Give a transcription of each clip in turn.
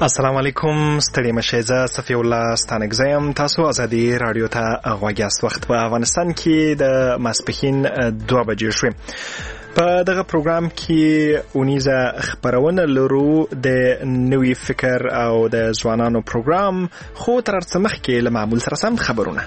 السلام علیکم. ستړي مشئ. زه صفی الله ستانکزی یم. تاسو ازادي رادیو ته غوږ یاست. وخت په افغانستان کې د ماسپښین 2 بجې شوې. په دغه پروګرام کې اونیزه خبرونه لرو د نوي فکر او د ځوانانو پروګرام، خو تر څه مخکې له معمول سره سم خبرونه.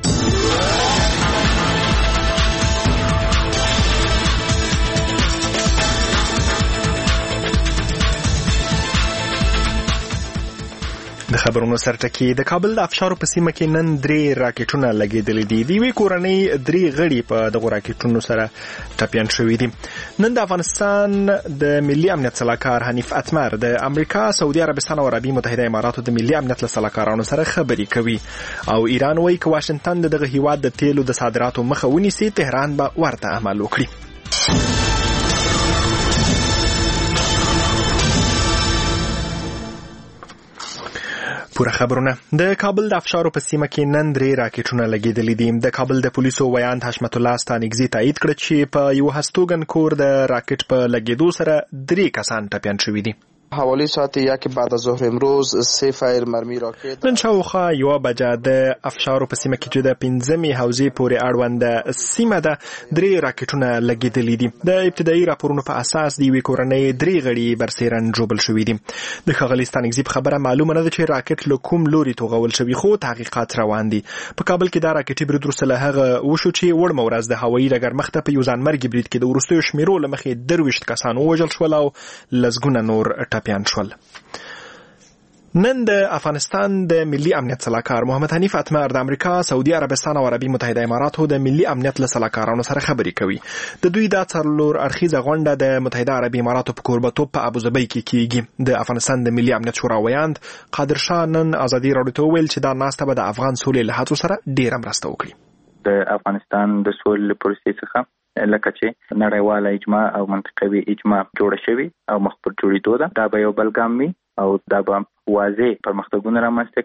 د خبرونو سرټکی د کابل د افشارو په سیمه کې نن 3 راکټونه لګېدلې دي. د یوې کورنۍ 3 غړي په دغه راکټونو سره ټپیان شوي دي. نن د افغانستان د ملي امنیت سلاکار حنیف اتمر د امریکا، سعودي عربستان او عربي متحده اماراتو د ملي امنیت له سلاکارانو سره خبرې کوي، او ایران وایي که واشنگټن دغه هیواد د تیلو د صادراتو مخه ونیسي، تهران به ورته عمل وکړي. پوره خبرونه. د کابل د افشارو په سیمه کې نن 3 راکټونه لګېدلې دي. د کابل د پولیسو ویاند حشمت الله ستانکزی تایید کړ چې په یو هستوګن کور د راکټ په لګېدو سره 3 کسان ټپیان شوي دي. حوالی ساعت 1 بعد از ظهر امروز 3 فایر مرمی راکت نن شاوخوا 1 بجه د افشارو په سیمه کې چې د 15مې حوزې پورې اړوند سیمه ده 3 راکټونه لګېدلې دي. د ابتدایي راپورونو په اساس د یوې کورنۍ 3 غړي برسېرن جوړل شوي دي. د ښاغلي ستانکزي په خبره معلومه نه ده چې راکټ له کوم لوري توغول شوي، خو تحقیقات روان دي. په کابل کې دا راکټي برید وروسته له هغه وشو چې وړمه ورځ د هوایي ډګر مخته په یو ځانمرګي برید کې د وروستیو شمیرو له مخې 23 کسان ووژل شول او لسګونه نور ټپیان شول. نن د افغانستان د ملي امنیت سلاکار محمد حنیف اتمر د امریکا، سعودي عربستان او عربي متحده اماراتو د ملي امنیت له سلاکارانو سره خبرې کوي. د دوی د څلور اړخیزه غونډه د متحده عربي اماراتو په کوربتوب په ابوظبي کې کیږي. د افغانستان د ملي امنیت شورا ویاند قادر شاه نن ازادي رادیو ته وویل چې دا ناسته به د افغان سولې له هڅو سره ډیره مرسته وکړي. د افغانستان د سولې پروسې څخه لکه چې نړیواله اجماع او منطقوي اجماع جوړه شوې او مخ پر جوړېدو ده، دا به یو بلګام وي او دا به واضح پرمختګونه رامنځته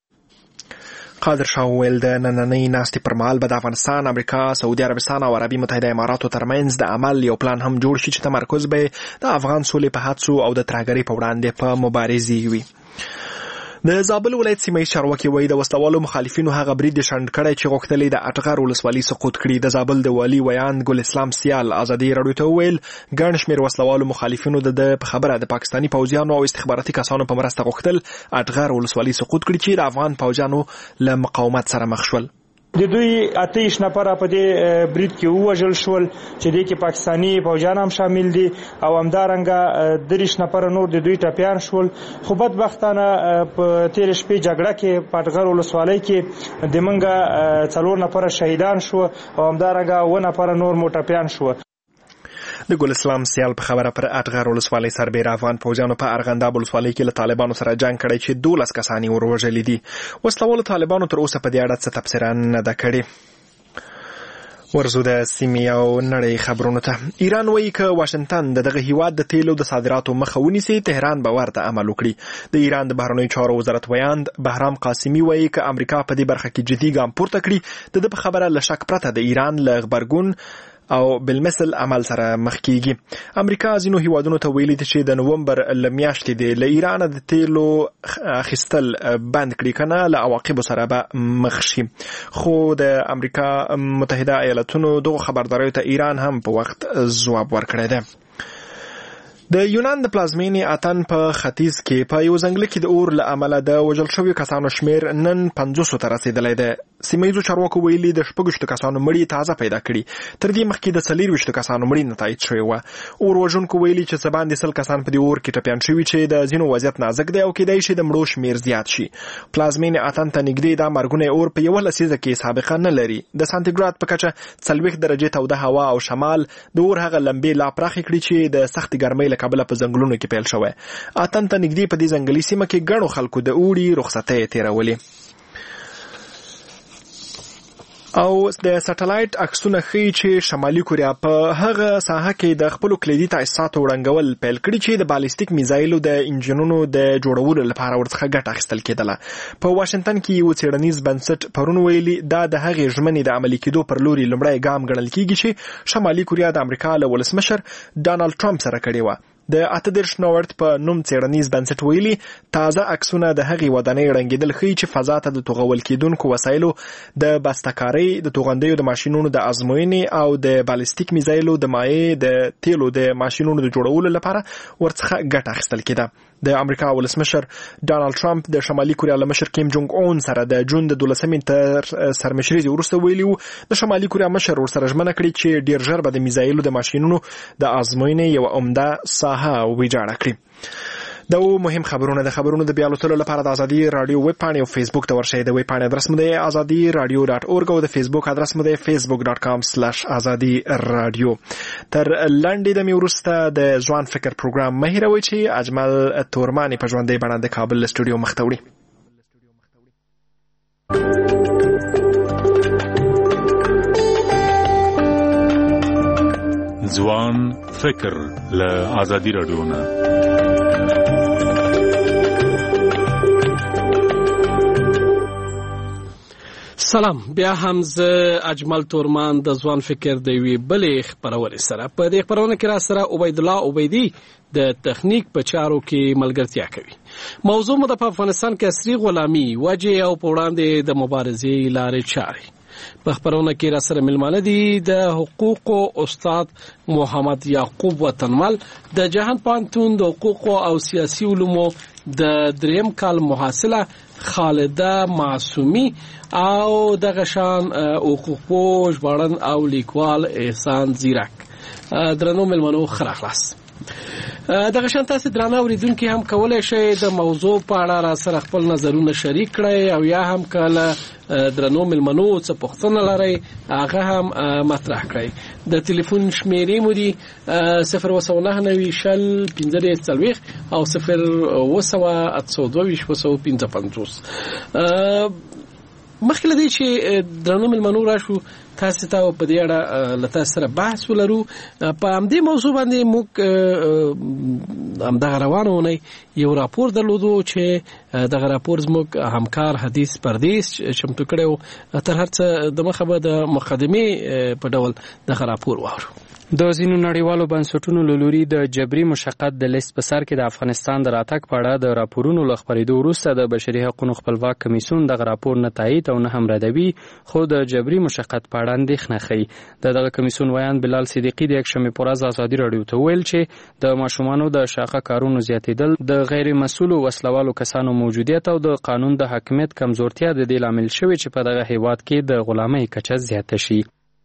کړي. قادر شاه وویل د نننۍ ناستې پر مهال به د افغانستان، امریکا، سعودي عربستان او عربي متحده اماراتو ترمنځ د عمل یو پلان هم جوړ شي چې تمرکز به د افغان سولې په هڅو او د ترهګرۍ په وړاندې په مبارزې وي. د زابل ولایت سیمه ییز چارواکي وایي د وسلوالو مخالفینو هغه برید شنډ کړی چې غوښتل د اټغر ولسوالۍ سقوط کړي. د زابل د والي ویاند ګل اسلام سیال ازادي رادیو ته وویل ګڼ شمېر وسلوالو مخالفینو د په خبره د پاکستاني پوځیانو او استخباراتي کسانو په مرسته غوښتل اټغر ولسوالۍ سقوط کړي چې د افغان پوځیانو له مقاومت سره مخ شول. د دوی 28 نفر په دې برید کې ووژل شول چې د کې پاکستاني فوجان هم شامل دي او همدارنګه 30 نفر نور د دوی ټپیان شول. خو بدبختانه په تیر شپې جګړه کې پټغر ولسوالۍ کې د منګه 4 نفر شهیدان شو او همدارنګه 9 نفر نور مو ټپیان شو. د ګل اسلام سیال په خبره پر اټغر ولسوالۍ سربېره افغان پوځیانو په ارغنداب ولسوالۍ کې له طالبانو سره جنګ کړی چې 12 کسان یې وروژلي دي. وسلوالو طالبانو تر اوسه په دې اړه څه تبصره نه ده کړې. ورزو د سیمې او نړۍ خبرونو ته. ایران وایي که واشنگټن دغه هیواد د تیلو د صادراتو مخه ونیسي، تهران به ورته عمل وکړي. د ایران د بهرنیو چارو وزارت ویاند بهرام قاسمي وایي که امریکا په دې برخه کې جدي ګام پورته کړي، د په خبره له شک پرته د ایران له غبرګون او بالمثل عمل سره مخ کیږي. امریکا ځینو هیوادونو ته ویلي دي چې د نومبر له میاشتې د له ایران د تیلو اخیستل بند کړي، کنه له عواقبو سره به مخ شي. خو د امریکا متحده ایالاتونو دغه خبرداریو ته ایران هم په وخت ځواب ورکړی دی. د یونان د پلازمینې اتن په ختیځ کې په یو ځنګل کې د اور له امله د وژل شویو کسانو شمیر نن 500 ته رسیدلی دی. سیمه ییزو چارواکو ویلي د 60 کسانو مړي تازه پیدا کړي. تر دې مخکې د 24 کسانو مړي نتایج شوی و. اور وژونکو ویلي چې څه باندې 100 کسان په دې اور کې ټپیان شوي چې د ځینو وضعیت نازک دی او کېدای شي د مړو شمیر زیات شي. پلازمینې اتن ته نږدې دا مرګونه اور په یوه لسیزه کې سابقه نه لري. د سانتیګراد په کچه 40 درجې توده هوا او شمال د اور هغه لمبې لا پراخې کړي چې د سخت ګرمۍ له کبله په ځنګلونو کې پیل شوی. اتن ته نږدې په دې ځنګلي سیمه کې ګڼو خلکو د اوړي رخصتۍ تېرولې. او د سټلایټ عکسونه ښیي چې شمالي کوریا په هغه ساحه کې د خپلو کلیدي تاسیساتو وړاندول پیل کړي چې د بالیستیک میزایلو د انجنونو د جوړولو لپاره ورڅخه ګټه اخیستل کېدله. په واشنگټن کې یو څېړنیز بنسټ پرون ویلي دا د هغې ژمنې د عملي کېدو پر لوري لومړی ګام ګڼل کېږي چې شمالي کوریا د امریکا له ولسمشر ډانالډ ټرمپ سره کړې وه. د 38 نوښت په نوم څېړنیز بنسټ ویلي تازه عکسونه د هغې ودانۍ ړنګېدل ښیي چې فضا ته د توغول کېدونکو وسایلو د بستهکارۍ د توغندیو د ماشینونو د ازموینې او د بالستیک میزایلو د مایع د تیلو د ماشینونو د جوړولو لپاره ورڅخه ګټه اخیستل کېده. د امریکا ولسمشر ډانلډ ټرمپ د شمالي کوریا له مشر کیم جونګ اون سره د جون د 12 تر سرمشري وروسته ویلي وو د شمالي کوریا مشر ورسره ژمنه کړې چې ډیر ژر به د میزایلو د ماشینونو د ازموینې یو عمده ساحه ویجاړه کړي. دا مهم خبرونه د خبرونو د بیالوتلو لپاره د ازادي رادیو ویب پاڼې او فیسبوک ته ورشئ. د ویب پاڼې ادرس مو دی azadi.radio.org او د فیسبوک ادرس مو دی facebook.com/azadi-radio. تر لنډې دمې وروسته د ځوان فکر پروګرام مه هېروئ چې اجمل تورماني په ژوندۍ بڼه د کابل سټوډیو مخ ته وړي. ځوان فکر له ازادي رادیو نه. سلام، بیا هم زه اجمل تورمان د ځوان فکر د یوې بلې خپرونې سره. په دې خپرونه کې را سره عبید الله عبیدي د تخنیک په چارو کې ملګرتیا کوي. موضوع مو د افغانستان کې عصري غلامي وجې او په وړاندې د مبارزې لارې چارې. په خپرونه کې را سره ملمانه دي د حقوقو استاد محمد یعقوب وطنمل، د جهان پوهنتون د حقوقو او سیاسي علومو د 3م کال محصله خالده معصومی او د غشان حقوقو ژباړن او لیکوال احسان زیرک. درنو ملمنو خلاص دغه شان تاسو درانه اوریدونکو هم کولای شئ د موضوع په اړه را سره خپل نظرونه شریک کړئ او یا هم کله درنو ملمنو څه پوښتنه لرئ هغه هم مطرح کړئ. د ټلیفون شمیرې مو دي 029901540 او 0208255. مخکې له دې چې درنو ملمنو راشو تاسو ته په دې اړه لته سره بحث ولرو. په همدې موضوع باندې موږ همدغه روانونه یو راپور درلودو چې دغه راپور زموږ همکار حدیث پردیس چمتو کړو. تر هر څه د مخه به د مقدمه په ډول دغه راپور وورو. د ځینو نړیوالو بنسټونو له لوري د جبري مشقت د لیست په سر کې د افغانستان د راتګ په اړه د راپورونو له خپرېدو وروسته د بشري حقوقو خپلواک کمیسیون دغه راپور نه تایید او نه هم ردوي، خو د جبري مشقت په اړه اندېښنه ښیي. دغه کمیسیون ویان بلال صدیقي د یکشنبې په ورځ ازادي راډیو ته ویل چې د ماشومانو د شاقه کارونو زیاتېدل، د غیر مسؤلو وسلوالو کسانو موجودیت او د قانون د حاکمیت کمزورتیا د دې لامل شوی چې په دغه هیواد کې د غلامۍ کچه زیاته شي.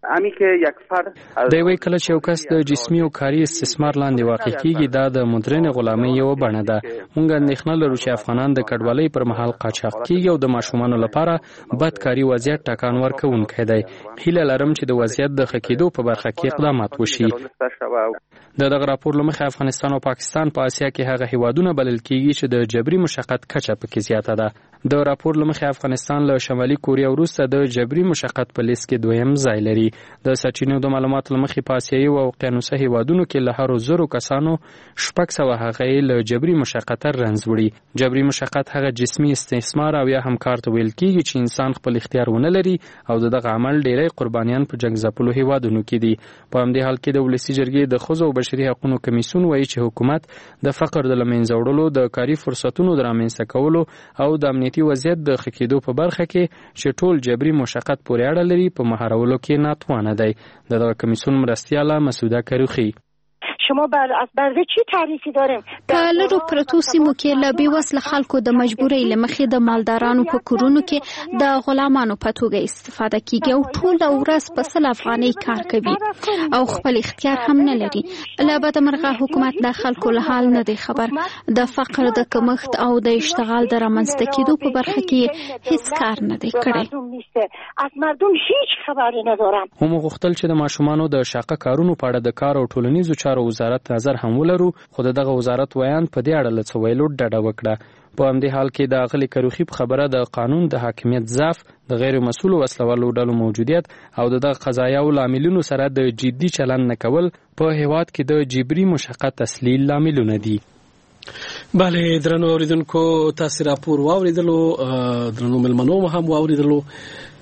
دوی کله چې یو کس د جسمي او کاري استثمار لاندې واقع کیږي دا د مدرن غلامۍ یو بڼه ده. موږ اندېښنه لرو چې افغانان د کډوالۍ پر مهال قاچاق کیږي او د ماشومانو لپاره بدکاري وضعیت ټاکان ورکوونکی دی. هیله لرم چې د وضعیت د ښه کېدو په برخه کې اقدامات وشي. دغه راپور له مخې افغانستان او پاکستان په آسیا کې هغه هیوادونه بلل کیږي چې د جبري مشقت کچه پکې زیاته ده. د راپور له مخې افغانستان له شمالي کوریا وروسته د جبري مشقت په لیست کې 2م ځای لري. د سرچینو د معلوماتو له مخې په آسیایي او اوقیانوسي هیوادونو کې له هر 1000 کسانو 600 هغه له جبري مشقت رنځ وړي. جبري مشقت هغه جسمي استثمار او یا هم کار ته ویل کیږي چې انسان خپل اختیار ونه لري او دغه عمل ډیری قربانیان په جنگ ځپلو هیوادونو کې دي. په همدې حال کې د ولسی جرګې د ښځو او بشري حقوقو کمیسیون وایي چې حکومت د فقر د لمنځه وړلو، د کاري فرصتونو د رامنځته کولو او د امنیتي وضعیت د ښه کېدو په برخه کې چې ټول جبري مشقت پورې اړه لري په مهارولو کې ناتوانه دی. دغه کمیسیون مرستیاله مسعوده کروخی: شما از برده چی تعریفی داریم؟ په لرو پرتو سیمو کې له بېوسله خلکو د مجبورۍ له مخې د مالدارانو په کورونو کې د غلامانو په توګه استفاده کیږي او ټوله ورځ په 100 افغانۍ کار کوي او خپل اختیار هم نه لري. له بدمرغه حکومت د خلکو له حال نه دی خبر. د فقر د کمښت او د اشتغال د رامنځته کېدو په برخه کې هیڅ کار نه دی کړی. از مردم هیڅ خبری ندارم. هم غوښتل چې د ماشومانو د شاقه کارونو په اړه د کار او ټولنیزو چارو وزارت نظر هم ولرو، خو دغه وزارت ویان په دې اړه له څه ویلو ډډه وکړه. په همدې حال کې د غلي کروخي په خبره د قانون د حاکمیت ضعف، د غیر مسؤلو وسلوالو ډلو موجودیت او د قضایاو لاملونو سره د جدي چلند نه کول په هیواد کې د جبري مشقت اصلي لاملونه دي. بله درنو اوریدونکو، تاسو راپور واوریدلو، درنو ملمنو هم واوریدلو.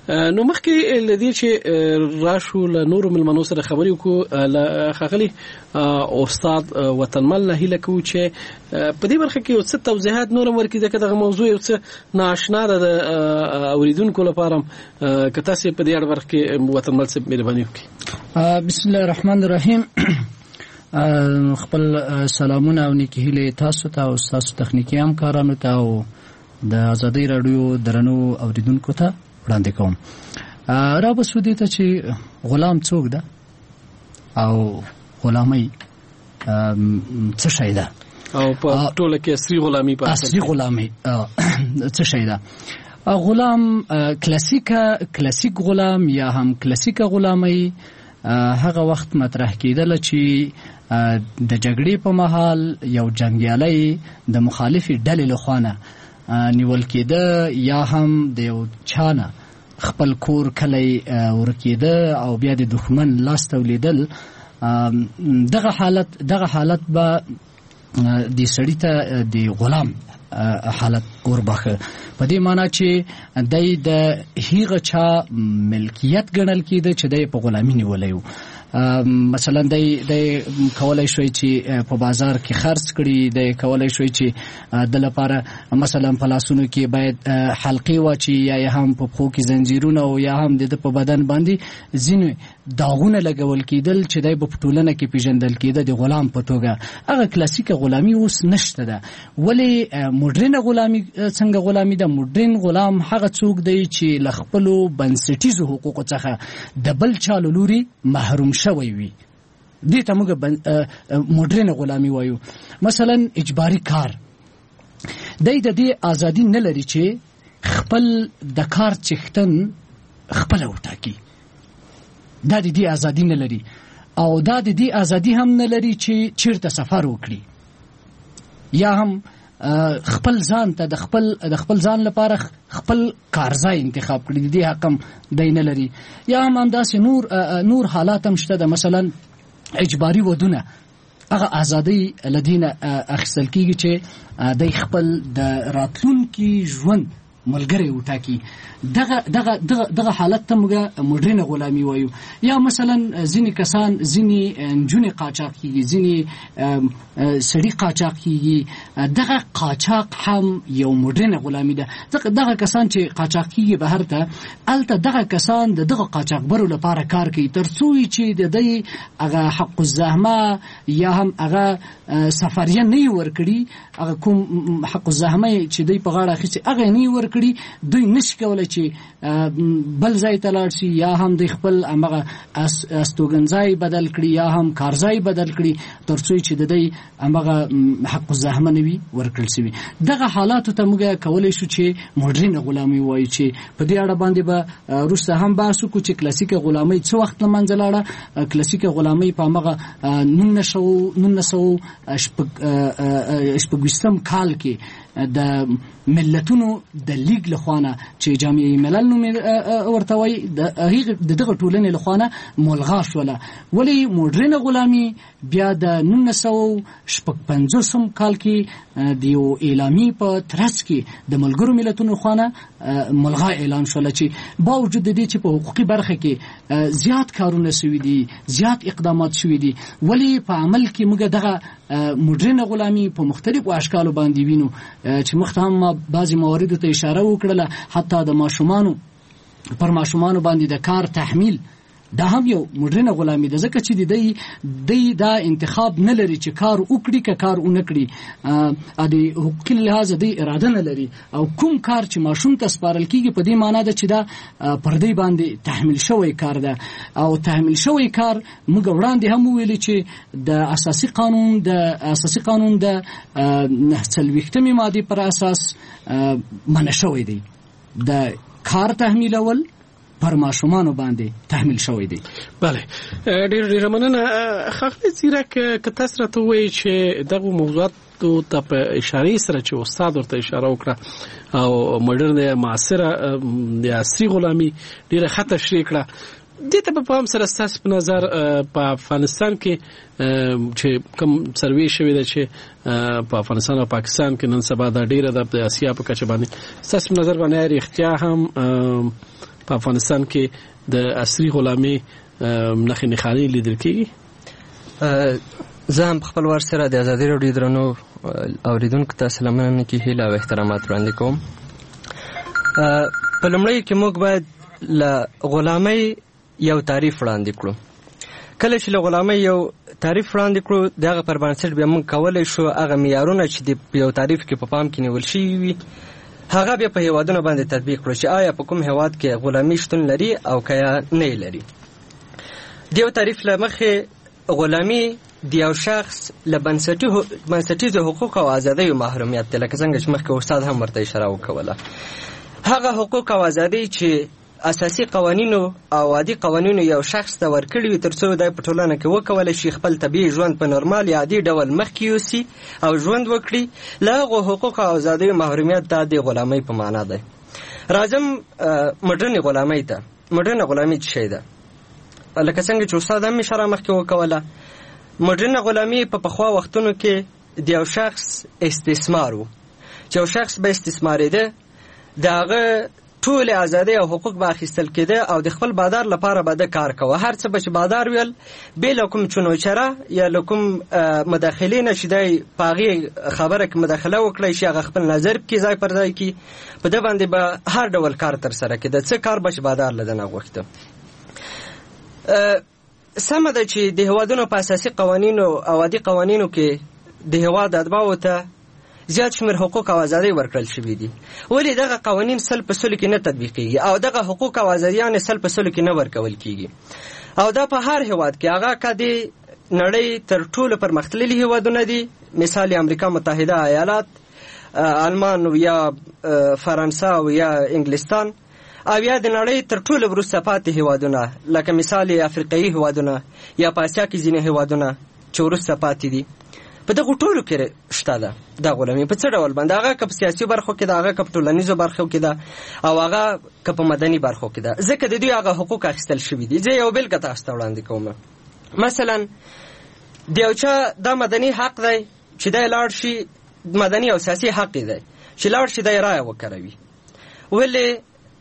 نو مخکې لدی چې راشو له نور ملمنو سره خبرې وکړو له خغلی استاد وطنمل نه هله کو چې په دې برخه کې یو څه توضیحات نور ورکړي ځکه دغه موضوع یو څه ناشنا ده اوریدونکو لپاره که تاسو په دې اړه ورکړي وطنمل څه مهرباني وکړي. بسم الله الرحمن الرحیم. خپل سلامونه او نیکی هیله تاسو ته او تاسو تخنیکی همکارانو ته او د ازادي رادیو درنو اوریدونکو ته وړاندې کوم. را به سودی ته چې غلام څوک ده او غلامي څه شی ده او په ټوله کې اصلي غلامي په اصلي غلامي څه شی ده. غلام کلاسیک غلام یا هم کلاسیکه غلامي هغه وخت مطرح کېدل چې د جګړې په مهال یو جنگیالی د مخالفي ډلې لخوا نیول کېده یا هم د یو چانه خپل کور کلی ورکېده او بیا د دښمن لاس ته ولیدل. دغه حالت به د سړي ته د غلام حالت وربخه په دې معنی چې د هغه چا ملکیت ګڼل کېده چې د په غلامي نیولای و. مثلا د کولای شوی چې په بازار کې خرڅ کړي، د کولای شوی چې د لپاره مثلا په لاسونو کې باید حلقې واچي یا هم په پښو کې زنجیرونه او یا هم د په بدن باندې ځینې داغونه لګول کېدل چې د په ټولنه کې پیژندل کېده د غلام په توګه. هغه کلاسیکه غلامي اوس نشته ده. ولی مدرن غلامي څنګه غلامي ده؟ مدرن غلام هغه څوک دی چې له خپلو بنسټیزو حقوقو څخه د بل چا له لوري محروم شوی وي. دې ته موږ مدرن غلامي وایو. مثلا اجباري کار دی د دې ازادي نه لري چې خپل د کار چښتن خپل وټاکي. دا د دې ازادي نه لري او دا د دې ازادي هم نه لري چې چیرته سفر وکړي یا هم خپل ځان ته د خپل ځان لپاره خپل کارځای انتخاب کړي. د دې حق هم دی نه لري. یا هم داسې نور حالات هم شته. مثلا اجباري ودونه هغه ازادي لدینه اخیستل کیږي چې د خپل د راتلونکي ژوند ملګری وټاکي. دغه حالت ته موږ مدرن غلامي وایو. یا مثلا ځینې کسان ځینې نجونې قاچاق کیږي، ځینې سړي قاچاق کیږي. دغه قاچاق هم یو مدرن غلامي ده. دغه کسان چې قاچاق کیږي بهر ته، الته دغه کسان دغه قاچاقبرو لپاره کار کوي تر څو چې د دې هغه حق الزحمه یا هم هغه سفریه نه ورکړي، هغه کوم حق الزحمه چې دوی په غاړه اخیستي هغه نه ورکړي، دوی نشي کولای چې بل ځای ته لاړ شي یا هم د خپل هغه استوګنځای بدل کړي یا هم کارځای بدل کړي تر څو چې د دې هغه حق الزحمه نه وي ورکړل شي. دغه حالات ته موږ کولای شو چې مدرن غلامي وایي. چې په دې اړه باندې به روسته هم بحث وکړو چې کلاسیکه غلامي څه وخت له منځه لاړه. کلاسیکه غلامي په هغه 1920 کال کې د ملتونو د لیگ لخوانه چې جامعه ملل نوم ورته وایي دغه ټولنې لخوانه ملغا شوله. ولی مدرن غلامي بیا د 1950 کال کې د یو اعلامی په ترڅ کې د ملګرو ملتونو لخوانه ملغا اعلان شوله چې باوجود د دې چې په حقوقي برخه کې زیات کارونه شوي دي، زیات اقدامات شوي دي، ولی په عمل کې موږ دغه مدرن غلامي په مختلفو اشکالو باندې وینو چې مخته بعضی مواردو ته اشاره وکړله. حتی د ماشومانو باندې د کار تحمیل دا هم یو مدرن غلامي ده. ځکه چې دی دا انتخاب نه لري چې کار وکړي که کار ونه کړي. د حقوقي لحاظ دی اراده نه لري او کوم کار چې ماشوم ته سپارل کیږي په دې معنی ده چې دا پر دې باندې تحمیل شوی کار ده. او تحمیل شوی کار موږ وړاندې هم ویلي چې د اساسي قانون د 40 ماده پر اساس منع شوی دی. د کار تحمیلول پر ماشومانو باندې تحمیل شوی دی. بله، ډېر مننه. خاغلی زیرک که تاسو راته وایي چې دغه موضوعات ته په اشاره سره چې استاد ورته اشاره وکړه او مدرن معاصره د عصري غلامي ډېره ښه تشریح کړه، دې ته په پام سره ستاسو په نظر په افغانستان کې چې کوم سروې شوې ده چې په افغانستان او پاکستان کې نن سبا دا ډېره د اسیا په کچه باندې ستاسو په نظر باندې اړتیا هم په افغانستان کې د عصري غلامي نښې نښانې لیدل کېږي. زه هم په خپل وار سره د ازادي راډیو درنو اوریدونکو ته سلامونه کې هیله او احترامات وړاندې کوم. په لومړی کې موږ باید له غلامۍ یو تعریف وړاندې کړو. کله چې له غلامۍ یو تعریف وړاندې کړو دغه پر بنسټ بیا موږ کولی شو هغه معیارونه چې د یو تعریف کې په پام کې نیول شوي وي هغه بیا په هیوادونو باندې تطبیق کړو چې آیا په کوم هیواد کې غلامي شتون لري او که یا نه لري. د یو تعریف له مخې غلامي د یو شخص له بنسټیزو حقوق او ازادیو محرومیت دی، لکه څنګه چې مخکې استاد هم ورته اشاره وکوله. هغه حقوق او ازادۍ چې اساسي قوانینو او عادي قوانینو یو شخص ته ورکړي وي تر څو دی په ټولنه کې وکولی شي خپل طبیعي ژوند په نورمال یا عادي ډول مخکې یوسي او ژوند وکړي، له هغو حقوق او ازادیو محرومیت دا د غلامۍ په معنا دی. راځم مډرنې غلامۍ ته. مډرنه غلامي څه شی ده؟ لکه څنګه چې استاد هم اشاره مخکې وکوله، مډرنه غلامي په پخوا وختونو کې د یو شخص استثمار و چې یو شخص به استثمارېده، د هغه ټول ازادۍ او حقوق به اخیستل کېده او د خپل بادار لپاره به د کار کوه. هر څه به چې بادار ویل بې له کوم چونوچره یا له کوم مداخلې نه چې دی په هغې خبره کې مداخله وکړی شي هغه خپل نظر کې ځای پر ځای کړي، په ده باندې به هر ډول کار ترسره کېده، څه کار به چې بادار له ده نه غوښته. سمه ده چې د هیوادونو په اساسي قوانینو او عادي قوانینو کې د هیواد اتباعو ته زیات شمیر حقوق او ازادۍ ورکړل شوي دي، ولې دغه قوانین 100% کې نه تطبیقېږي او دغه حقوق او ازادیان 100% کې نه ورکول کېږي. او دا په هر هیواد کې هغه که د نړۍ تر ټولو پرمختللي هیوادونه دي، مثال امریکا متحده ایالات، آلمان یا فرانسه او یا انګلستان، او یا د نړۍ تر ټولو وروسته پاتې هیوادونه لکه مثال افریقایي هیوادونه یا په اسیا کې ځینې هیوادونه چې وروسته پاتې دي. په دغو ټولو کې شته ده دا غلامي. په څه ډول باندې؟ هغه که په سیاسي برخو کې ده، هغه که په ټولنیزو برخو کې ده، او هغه که په مدني برخو کې ده، ځکه د دوی هغه حقوق اخیستل شوي دي. زه یو بېلګه تاسو ته وړاندې کوم. مثلا د یو چا دا مدني حق دی چې دی لاړ شي، مدني او سیاسي حق دی چې لاړ شي دی رایه وکروي. ولې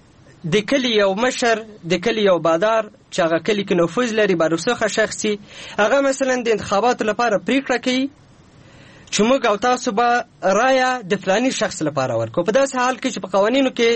د کلي یو مشر، د کلي یو بادار چې هغه کلي کې نفوذ لري، باروسخه شخصي، هغه مثلا د انتخاباتو لپاره پریکړه کوي چې موږ او تاسو به رایه د فلاني شخص لپاره ورکو، په داسې حال کې چې په قوانینو کې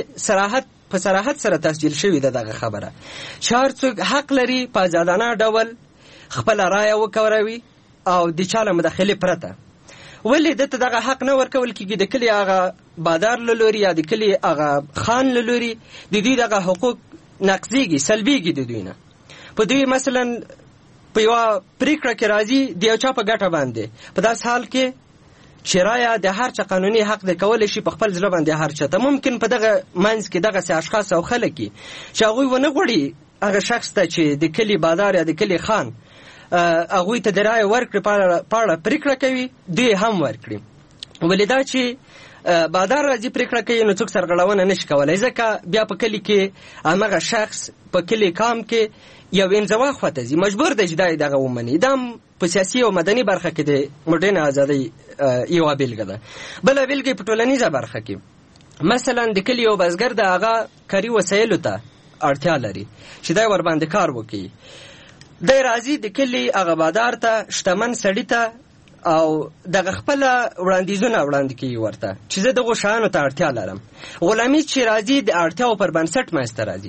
په صراحت سره تسجیل شوې ده دغه خبره چې هر څوک حق لري په آزادانه ډول خپله رایه وکوروي او د چا له مداخلې پرته. ولې دته دغه حق نه ورکول کېږي؟ د کلي هغه بادار له لوري یا د کلي هغه خان له لوري د دوی دغه حقوق نقضېږي، سلبېږي د دوی نه. په دوی مثلا په یوه پرېکړه کې راځي د یو چا په ګټه باندې، په داسې حال کې چې رایه د هر چا قانوني حق دی کولی شي په خپل زړه باندې هر چا ته. ممکن په دغه منځ کې دغسې اشخاص او خلک وي چې هغوی ونه غواړي هغه شخص ته چې د کلي بادار یا د کلي خان هغوی ته د رایې ورکړې په اړه پرېکړه کوي، دوی هم ورکړي. ولې دا چې بادار راځي پرېکړه کوي نو څوک سرغړونه نشي کولی، ځکه بیا په کلي کې همغه شخص په کلي کام کې یو انزوا خواته ځي، مجبور دی چې دا دغه ومني. دا هم په سیاسي او مدني برخه کې د مډرنې ازادۍ یوه بېلګه ده. بله بېلګه په ټولنیزه برخه کې مثلا د کلي یو بزګر د هغه کاري وسایلو ته اړتیا لري چې دی ورباندې کار وکړي. دی راځي د کلي هغه بادار ته، شتمن سړي ته، او دغه خپله وړاندیزونه وړاندې کوي ورته چې زه دغو شیانو ته اړتیا لرم. غلامي چې راځي د اړتیاو پر بنسټ منځته راځي.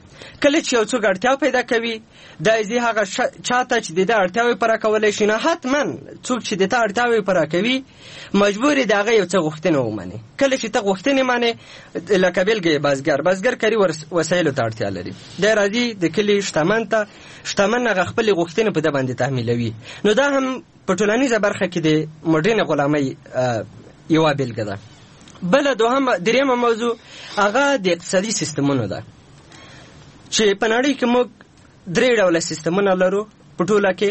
کله چې یو څوک اړتیا پیدا کوي دا ځي هغه چاته چې د ده اړتیاوې پوره کولی شي، نه حتما څوک چې د ته اړتیاوې پوره کوي مجبور د هغه یو څه غوښتنې ومني. کله چې ته غوښتنې منې، لکه بېلګه بزګر کاري وسایلو ته اړتیا لري، دی راځي د کلي شتمن ته، شتمن هغه خپلې غوښتنې په ده باندې تحمیلوي. نو دا هم په ټولنیزه برخه کې د مډرنې غلامۍ یوه بېلګه ده. بله درېیمه موضوع هغه د اقتصادي سیستمونو ده چې په نړۍ کې موږ 3 ډوله سیستمونه لرو په ټوله کې.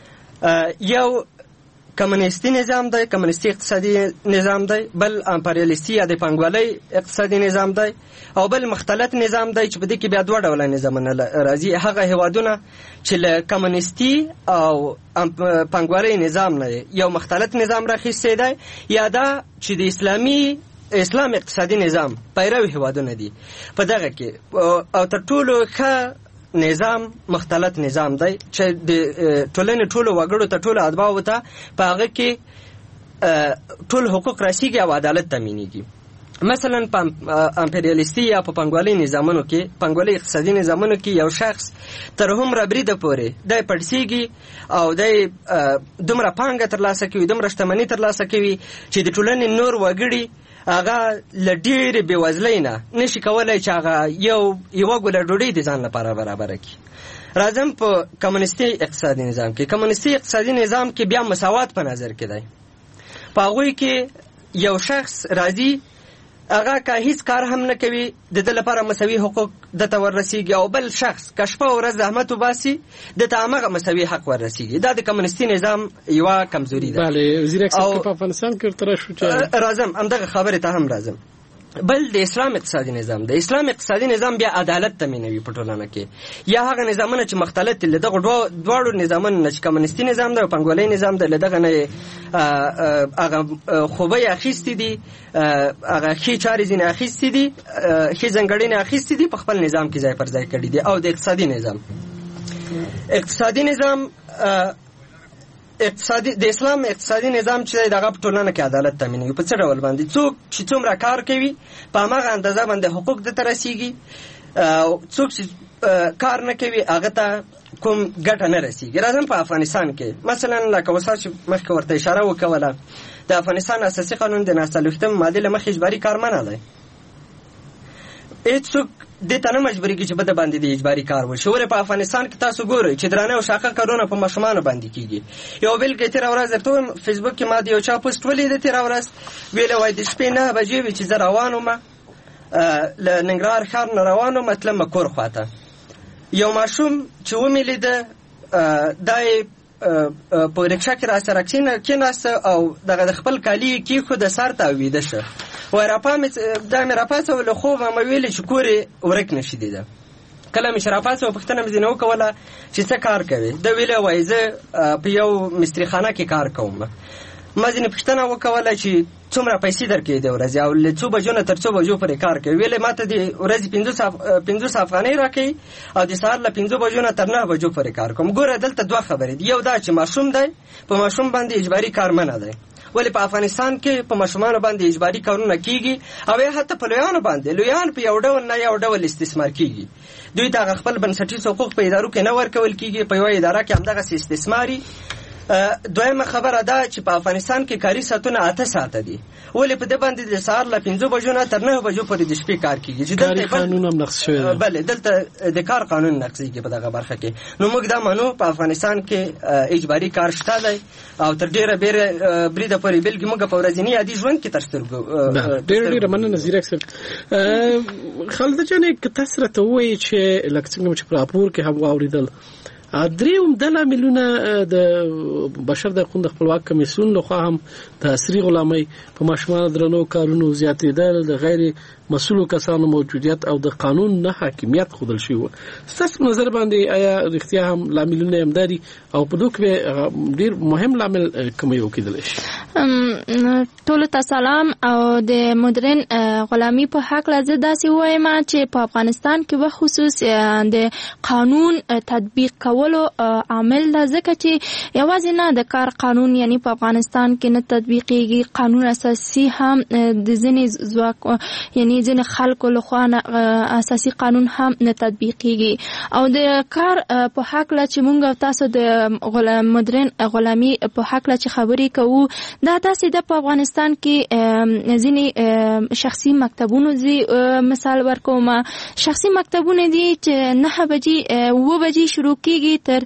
یو کمونیستي نظام دی، کمونیستي اقتصادي نظام دی، بل امپریالیستي یا د پانګوالۍ اقتصادي نظام دی، او بل مختلط نظام دی چې په دې کې بیا 2 ډوله نظامونه راځي. هغه هیوادونه چې له کمونیستي او پانګوالۍ نظام نه یو مختلط نظام راخیستی دی، یا دا چې د اسلامي اسلام اقتصادي نظام پیرو هیوادونه دي. په دغه کې او تر ټولو ښه نظام مختلط نظام دی چې د ټولنې ټولو وګړو ته ټولو اتباعو ته په هغه کې ټول حقوق رسیږي او عدالت تامینېږي. مثلا په امپریالیستي یا په پانګوالي نظامونو کې، پانګوالي اقتصادي نظامونو کې یو شخص تر هومره بریده پورې دی پړسېږي او دی دومره پانګه ترلاسه کوي، دومره شتمني ترلاسه کوي چې د ټولنې نور وګړي هغه له ډېرې بېوزلۍ نه نشي کولی چې هغه یوه ګوله ډوډۍ د ځان لپاره برابره کړي. راځم په کمونیستي اقتصادي نظام کې. کمونیستي اقتصادي نظام کې بیا مساوات په نظر کې دی. په هغوی کې یو شخص راځي، هغه که هیڅ کار هم نه کوي، د ده لپاره مساوي حقوق دته وررسیږي، او بل شخص که شپه ورځ زحمت وباسي دته همغه مساوي حق وررسیږي. دا د کمونیستي نظام یوه کمزوري ده. بله، وزیر اکثر په افغانستان کې ورته راشو چې راځم همدغه خبرې ته هم راځم. بل د اسلام اقتصادي نظام. د اسلام اقتصادي نظام بیا عدالت تامینوي په ټولنه کې. یا هغه نظامونه چې مختلط دي له دغه دواړو نظامونو نه، چې کمونیستي نظام دی او پانګوالي نظام دی، له دغه نه هغه خوبۍ اخیستې دي، هغه ښې چارې ځینې اخیستې دي، ښې ځانګړنې اخیستې دي، په خپل نظام کې ځای پر ځای کړي دي. او د اقتصادي نظام د اسلام اقتصادي نظام چې دغه په ټولنه کې عدالت تامینوي. په څه ډول باندې؟ څوک چې څومره کار کوي په همغه اندازه باندې حقوق دته رسیږي، څوک چې کار نه کوي هغه ته کوم ګټه نه رسیږي. راځم په افغانستان کې مثلا لکه اوس چې مخکې ورته اشاره وکوله، د افغانستان اساسي قانون د 49 مادې له مخې اجباري کار منع دی. هېڅوک دې ته نه مجبورېږي چې بده باندې د اجباري کار وشي. ولې په افغانستان کې تاسو ګورئ چې درانه او شاقه کارونه په ماشومانو باندې کېږي. یو بېلګې تېره ورځ درته وایم، فیسبوک کې ما د یو چا پوسټ ولیده تېره ورځ، ویلې وایي د شپې 9 بجې وي چې زه روان وم، له ننګرهار ښار نه روان وم، تلم کور خواته. یو ماشوم چې ومې لیده، دا یې په رکشه کې راسره کېناسته او دغه د خپل کالي یې کېښوده سر ته او ویده شه. وایي دا مې راپاڅوه له خوبه، مې ویلې چې کور یې ورک نه شي دیده. کله مې چې راپاڅوه پوښتنه مې ځینې وکوله چې څه کار کوې؟ ده ویلې وایي زه په یو مستریخانه کې کار کوم. ما ځینې پوښتنه وکوله چې څومره پیسې درکوې د ورځې او له څو بجو نه تر څو بجو پورې کار کوي؟ ویلې ما ته د ورځې 50 افغانۍ راکوي او د سهار له 5 بجو نه تر 9 بجو پورې کار کوم. ګوره دلته دوه خبرې دي. یو دا چې ماشوم دی، په ماشوم باندې اجباري کار منع دی. ولې په افغانستان کې په ماشومانو باندې اجباري کارونه کیږي او یا حتی په لویانو باندې، لویان په یو ډول نه یو ډول استثمار کیږي. دوی ته خپل بنسټیز حقوق په ادارو کې نه ورکول کیږي، په یو اداره کې همدغه استثماري. دویمه خبره ده چې په افغانستان کې کاري ساعتونه 8 ساعته دي. ولې په دې باندې د سهار له 5 بجو نه تر 9 بجو پورې د شپې کار کیږي چې دلته قانون هم نقض شوی دی. بله، دلته د کار قانون نقضیږي په دغه برخه کې. نو موږ دا منو په افغانستان کې اجباري کار شته دی او تر ډېره بریده پورې بلکې موږ په ورځني عادي ژوند کې تر سترګو. ډېره مننه وزیر اکثر. خالده جانې که تاسو راته ووایئ چې لکه څنګه چې په راپور کې هم واورېدل، درېیم د لاملونه د بشر د حقوقو د خپلواک کمیسیون لخوا هم د عصري غلامۍ په ماشومانو درنو کارونو زیاتېدل، د غیر مسؤلو کسانو موجودیت او د قانون نه حاکمیت ښودل شوي وو. ستاسو په نظر باندې آیا رښتیا هم لاملونه همداري او په دوی کې ډېر مهم لامل کوم یو کېدلی شي؟ ټولو ته سلام. او د مدرن غلامي په هکله زه داسې وایم چې په افغانستان کې به خصوص د قانون تطبیق کولو عامل ده، ځکه چې یوازې نه د کار قانون یعنی په افغانستان کې نه تطبیقېږي، قانون اساسي هم د ځینې ځواک یعنی ځینې خلکو لخوا اساسي قانون هم نه تطبیقېږي. او د کار په هکله چې موږ تاسو د مدرن غلامي په هکله چې خبرې کوو، دا داسې ده په افغانستان کې ځینې شخصي مکتبونو مثال ورکوم. شخصي مکتبونه دي چې 9 بجې 9 بجې شروع کیږي تر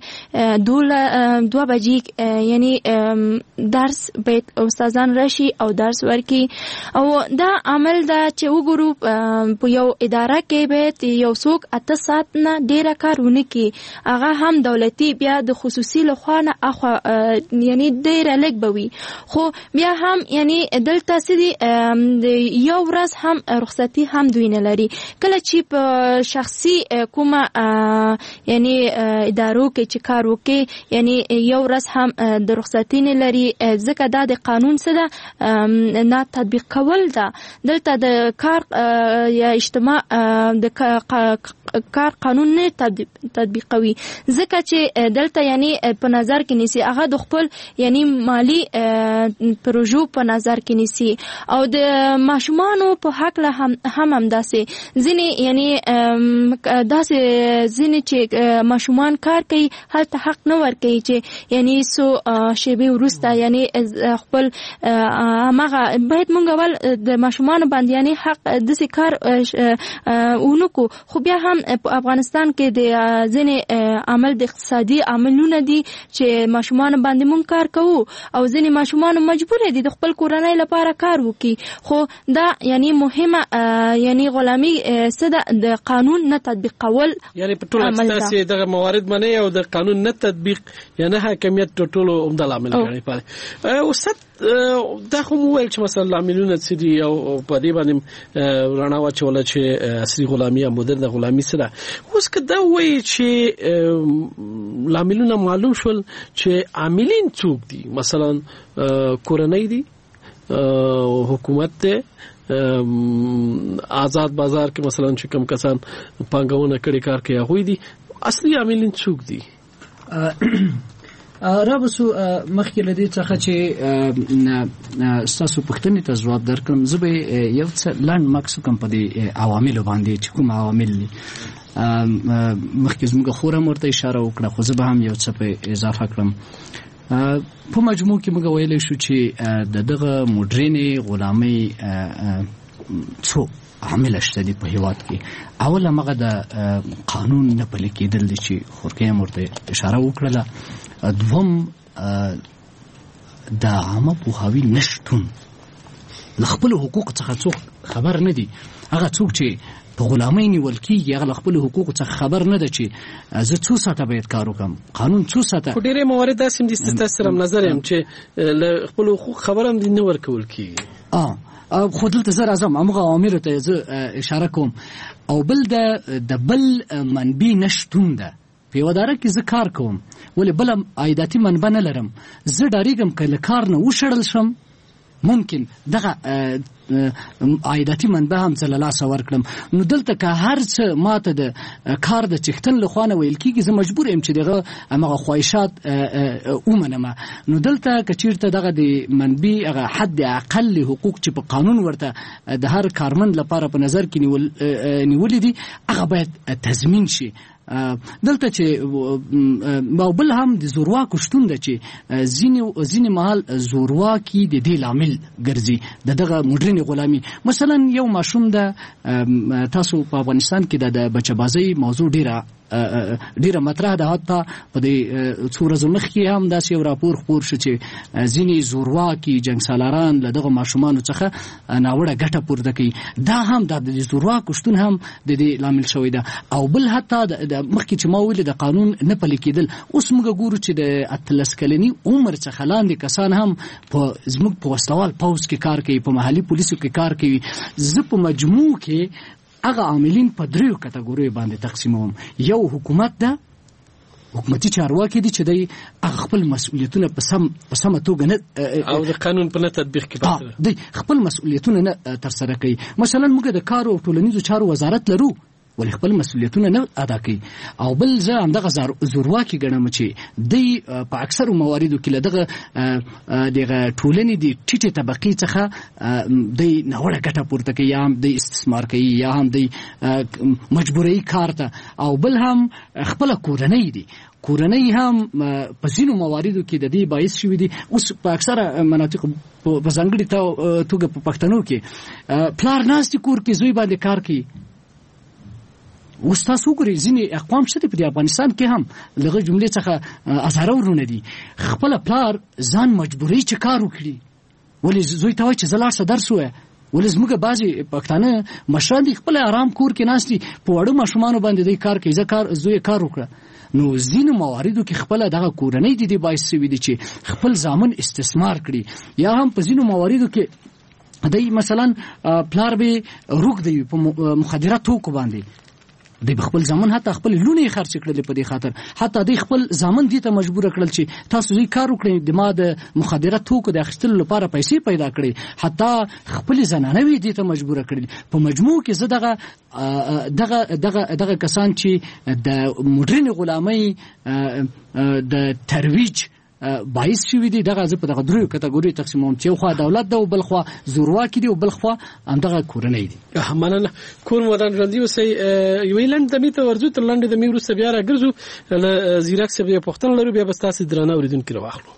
2 بجې، یعنی درس باید استادان راشي او درس ورکي. او دا عمل ده چې وګورو ګورو په یو اداره کې باید یو څوک 8 ساعت نه ډیره کارونه کوي، هغه هم دولتي بیا د خصوصي لخوا نه اخوا یعنی ډیره لږ بوي. خو بیا هم یعنی دلته سړي یو ورځ هم رخصتي هم دوی نه لري. کله چې په شخصي کومه یعنی ادارو کې چې کار وکي یعنی یو ورځ هم د رخصتي نه لري، ځکه دا د قانون سره نه تطبیق کول ده. دلته د کار یا اجتماع د کار قانون نه تطبیقوي، ځکه چې دلته یعنی په نظر کې نیسي هغه د خپل یعنی مالی پروژو په نظر کې نیسي. او د ماشومانو په حق له هم داسې ځینې یعنی داسې ځینې چې ماشومان کار کوي هلته حق نه ورکوي چې یعنی سو شیبې وروسته یعنی خپل هغه باید مونږ ول د ماشومان باندې یعنی حق داسې کار اونکو. خو بیا هم په افغانستان کې د ځینې عمل د اقتصادي عملونه دي چې ماشومان باندې مونږ کار کوو او ځینې ماشومان مجبور دي د خپل کورنۍ لپاره کار وکړي. خو دا یعنی مهمه یعنی غلامي سده د قانون نه تطبیق کول یعنی په ټول اساسي دغه موارد باندې او د قانون نه تطبیق یعنی حاکمیت ټولو عمده عامل غني پاره. اوسط دا خو ویل چې مثلا عاملونه سړي او په دې باندې رڼا واچول چې اصلي غلامي او مدرن غلامي سره اوس کدا وایي چې عاملونه معلوم شول چې عاملین څوک دي، مثلا کورنۍ دي، حکومت ته، آزاد بازار کې مثلا چې کم کسان پانګونه کړي کار کوي هغه دي. اصلي عاملین څوک دي؟ رابسو مخکې لدی څخه چې تاسو پوښتنې ته ځواب درکړم، زه به یو څه لاند ماکس کوم په دې عواملو باندې چې کوم عوامل دي. مخکې زموږ خورم ورته اشاره وکړه، خو زه به هم یو څه په اضافه کړم. په مجموع کې موږ ویلی شو چې دغه مډرنې غلامۍ څو عامل شته دي په هیواد کې. اول هغه د قانون نه پلي کېدل دي چې خورکې ورته اشاره وکړله. دوم د عامه پوهاوي نشتون، له خپلو حقوقو څخه څوک خبر نه دي. هغه څوک چې په غلامۍ نیول کېږي هغه له خپلو حقوقو څخه خبر نه ده چې زه څو ساعته باید کار وکړم، قانون څو ساعته. خو ډېرې موارد داسې هم دي ستاسو سره نظر یم چې له خپلو حقوقو خبر هم نه ورکول کېږي. خو دلته زه راځم همغه عواملو ته زه اشاره کوم. او بل د بل منبع نشتون ده. په یوه اداره کې زه کار کوم ولې بله عایداتي منبع نه لرم، زه ډارېږم که له کار نه وشړل شم ممکن دغه عایداتي منبع هم څه له لاسه ورکړم. نو دلته که هر څه ماته د کار د چښتن له خوا نه ویل کېږي زه مجبور یم چې دغه همغه خواهشات ومنم. نو دلته که چېرته دغه د منبع هغه حد اقل حقوق چې په قانون ورته د هر کارمند لپاره په نظر کې نیولي دي هغه باید تضمین شي. دلته چې بل هم د زورواکو شتون ده چې ځینې مهال زورواکي د دې لامل ګرځي دغه مډرنې غلامي. مثلا یو ماشوم ده، تاسو په افغانستان کې د بچه‌بازۍ موضوع ډیره مطرح ده. حتی په دې څو ورځو مخکې هم داسې یو راپور خپور شو چې ځینې زورواکي جنګسالاران له دغه ماشومانو څخه ناوړه ګټه پورته کوي. دا هم د زورواکو شتون هم د دې لامل شوی ده. او بل حتی مخکې چې ما ویلې د قانون نه پلي کېدل، اوس موږ ګورو چې د 18 کلني عمر څخه لاندې کسان هم زموږ په وسلوال پوځ کې کار کوي، په محلي پولیسو کې کار کوي. زه په مجموع کې هغه عاملین په 3 کټګوریو باندې تقسیموم. یو حکومت ده، حکومتي چارواکي دي چې دوی خپل مسؤلیتونه په سمه توګه نه او د قانون په نه تطبیق کې دوی خپل مسؤلیتونه نه ترسره کوي. مثلا موږ د کار او ټولنیزو چارو وزارت لرو ولې خپل مسؤلیتونه نه ادا کوي. او بل زه همدغه زورواکي ګڼم چې دوی په اکثرو مواردو کې له دغه ټولنې د ټیټې طبقې څخه دوی ناوړه ګټه پورته کوي، یا هم دوی استثمار کوي، یا هم دوی مجبوروي کار ته. او بل هم خپله کورنۍ دي، کورنۍ هم په ځینو مواردو کې د دې باعث شوي دي. اوس په اکثره مناطقو په ځانګړې توګه په پښتنو کې پلار ناست کور کې زوی باندې کار کوي. اوس تاسو وګورئ ځینې اقوام شته په افغانستان کې هم لغه جملې څخه هزاره ورونه دي، خپل پلار ځان مجبوري چې کار وکړي. ولې زوی ته وایي چې زه لاړ شه درس ووایه، ولې زموږ بعضې پښتانه مشران دي خپل آرام کور کې ناست دي، په وړو ماشومانو باندې دوی کار کوي، زه کار وکړه. نو ځینو مواردو کې خپله دغه کورنۍ د دې باعث شوي دي چې خپل زامن استثمار کړي، یا هم په ځینو مواردو کې دی مثلا پلار به روږدی وي په مخدره توکو باندې، دی به خپل زامن حتی خپل لوڼې خرڅ کړلې په دې خاطر، حتی دی خپل زامن دې ته مجبور کړل چې تاسو دوی کار وکړئ، د ما د مخدره توکو د اخیستلو لپاره پیسې پیدا کړئ، حتی خپل زنانه دې ته مجبور کړل. په مجموع کې زه دغه کسان چې د مډرن غلامۍ د ترویج باعث شوي دي، دغه زه په دغه دریو کټګوریو تقسیموم چې یو خوا دولت ده او بل خوا زورواکي دي او بل خوا همدغه کورنۍ دي. مننه. کور مودان ژوندي اوسئ. یوې لنډ دمې ته ورځو، تر لنډې دمې وروسته بیا راګرځو، له زیرک صاحب یې پوښتنه لرو، بیا به ستاسې درانه اورېدونکي راواخلو.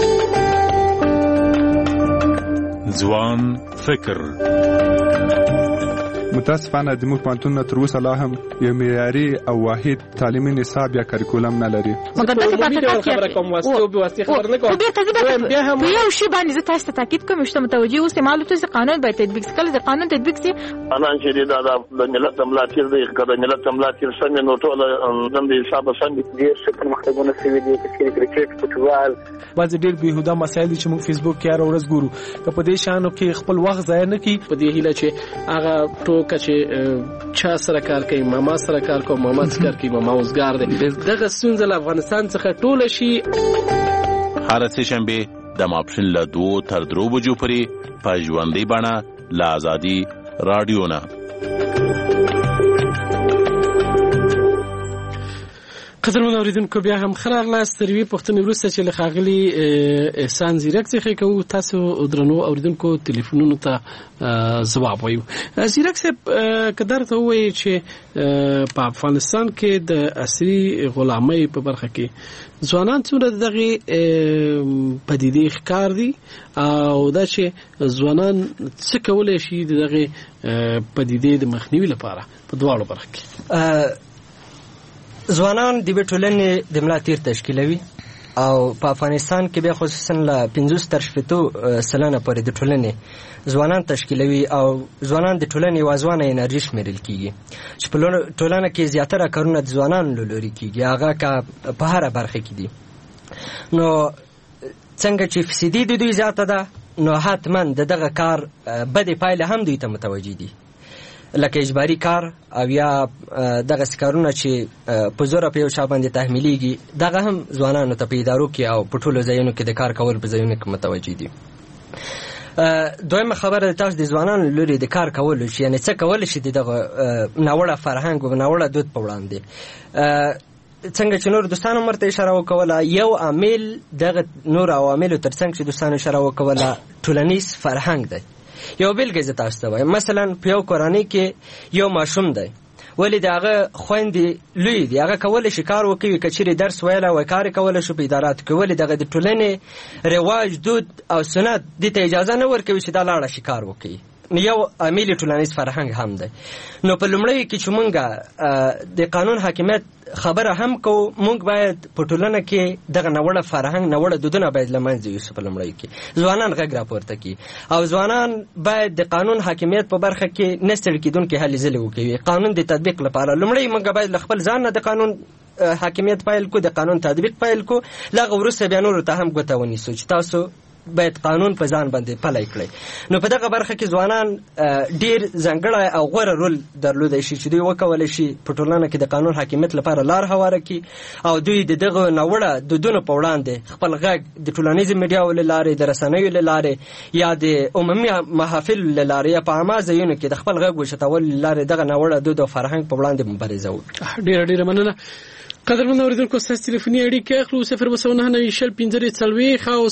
ځوان فکر. متاسفانه د موږ پوهنتونونه تر اوسه لا هم یو معیاري او واحد تعلیمي نصاب یا کریکولم نه لري. مګر دغه خبره کوم واسطه او به واسطه خبر نه کوم. بیا هم یو شی باندې زه تاسو ته تاکید کوم چې متوجي اوسئ، معلومات چې قانون باید تطبیق شي. کله چې قانون تطبیق شي انا چې د ملت ملاتړ دی، کله ملت ملاتړ څنګه نو ټول د حساب څنګه ډیر څه پرمختګونه شوي دي، چې کرکټ، فوټبال، بعض ډیر بهوده مسایل دي چې موږ فیسبوک کې هر ورځ ګورو. که په دې شانو کې خپل وخت ضایع نه کړي، په دې هیله چې هغه ټوکه چې چا سره کار کوي، ماما سره کار کوي، ماما سره کار کوي، ماما اوسګار دی، دغه ستونزه له افغانستان څخه ټوله شي. هر سه شنبه د ماپښین له 2 تر 3 بجو پورې په ژوندۍ بڼه له آزادي رادیو نه. قدرمن اوریدونکو، بیا هم ښه راغلاست. تر یوې پوښتنې وروسته چې له ښاغلي احسان زیرک څخه کوو، تاسو درنو اوریدونکو تلیفونونو ته ځواب وایو. زیرک صاحب، که درته ووایي چې په افغانستان کې د عصري غلامۍ په برخه کې ځوانان څومره دغه پدیدې ښکار دي، او دا چې ځوانان څه کولی شي دغه پدیدې د مخنیوي لپاره په دواړو برخه کې؟ ځوانان د ټولنې د ملا تیر تشکیلوي، او په افغانستان کې بیا خصوصا له 50 تر 70 سلنه پورې د ټولنې ځوانان تشکیلوي، او ځوانان د ټولنې یوازونه انرژي شمیرل کیږي چې په ټولنه کې زیاتره کارونه د ځوانانو له لوري کیږي، هغه که په هره برخه کې دي. نو څنګه چې فسادي د دوی زیاته ده، نو حتما دغه کار بدې پایله هم دوی ته متوجه دي، لکه اجباري کار او یا دغه سکارونه چې په زور په یو چا باندې تحمیلیږي، دغه هم ځوانانو ته په ادارو کې او په ټولو ځایونو کې د کار کول په ځایونو کې متوجه دي. دویمه خبره تاسو د ځوانانو لوري د کار کولو چې یعنی څه کول شي دغه ناوړه فرهنګ او ناوړه دود په وړاندې. څنګه چې نور دوستانو مرته اشاره وکوله، یو عامل دغه نور عواملو ترڅنګ چې دوستانو اشاره وکوله ټولنیز فرهنګ دی. یو بلګې زه تاسو ته وایم، مثلا په یو کورنۍ کې یو ماشوم دی، ولې دغه خويندې لوی دی، هغه کولی شي کار وکړي، که چیرې درس ویلی وای کار کولی شو په اداراتو کې، ولې دغه د ټولنې رواج، دود او سنت دې ته اجازه نه ورکوي چې دا لاړه شي کار وکړي. یو عامل ټولنیز فرهنګ هم دی. نو په لومړی کې چې مونږ د قانون حاکمیت خبره هم کوو، مونږ باید په ټولنه کې دغه ناوړه فرهنګ، ناوړه دودونه باید له منځه یوسو. په لومړی کې ځوانان غږ راپورته کړي، او ځوانان باید د قانون حاکمیت په برخه کې نه ستړي کېدونکي هلې ځلې وکوي. قانون د تطبیق لپاره لومړی مونږ باید له خپل ځان نه د قانون حاکمیت پیل کو، د قانون تطبیق پیل کو، لغه وروسته بیا نورو ته هم ګوته ونیسو چې تاسو باید قانون په ځان باندې پلی کړئ. نو په دغه برخه کې ځوانان ډیر ځانګړی او غوره رول درلودی شي چې دوی وکولی شي په ټولنه کې د قانون حاکمیت لپاره لار هواره کړي، او دوی د دغه ناوړه دودونو په وړاندې خپل غږ د ټولنیزو میډیاو له لارې، د رسنیو له لارې، یا د عمومي محافلو له لارې، یا په عامه ځایونو کې د خپل غږ وشتولو له لارې دغه ناوړه دود او فرهنګ په وړاندې مبارزه وکړي. ډیره مننه. قدرمن اوریدونکو، ستاسو تلیفوني اړیکې اخلو 0299040 او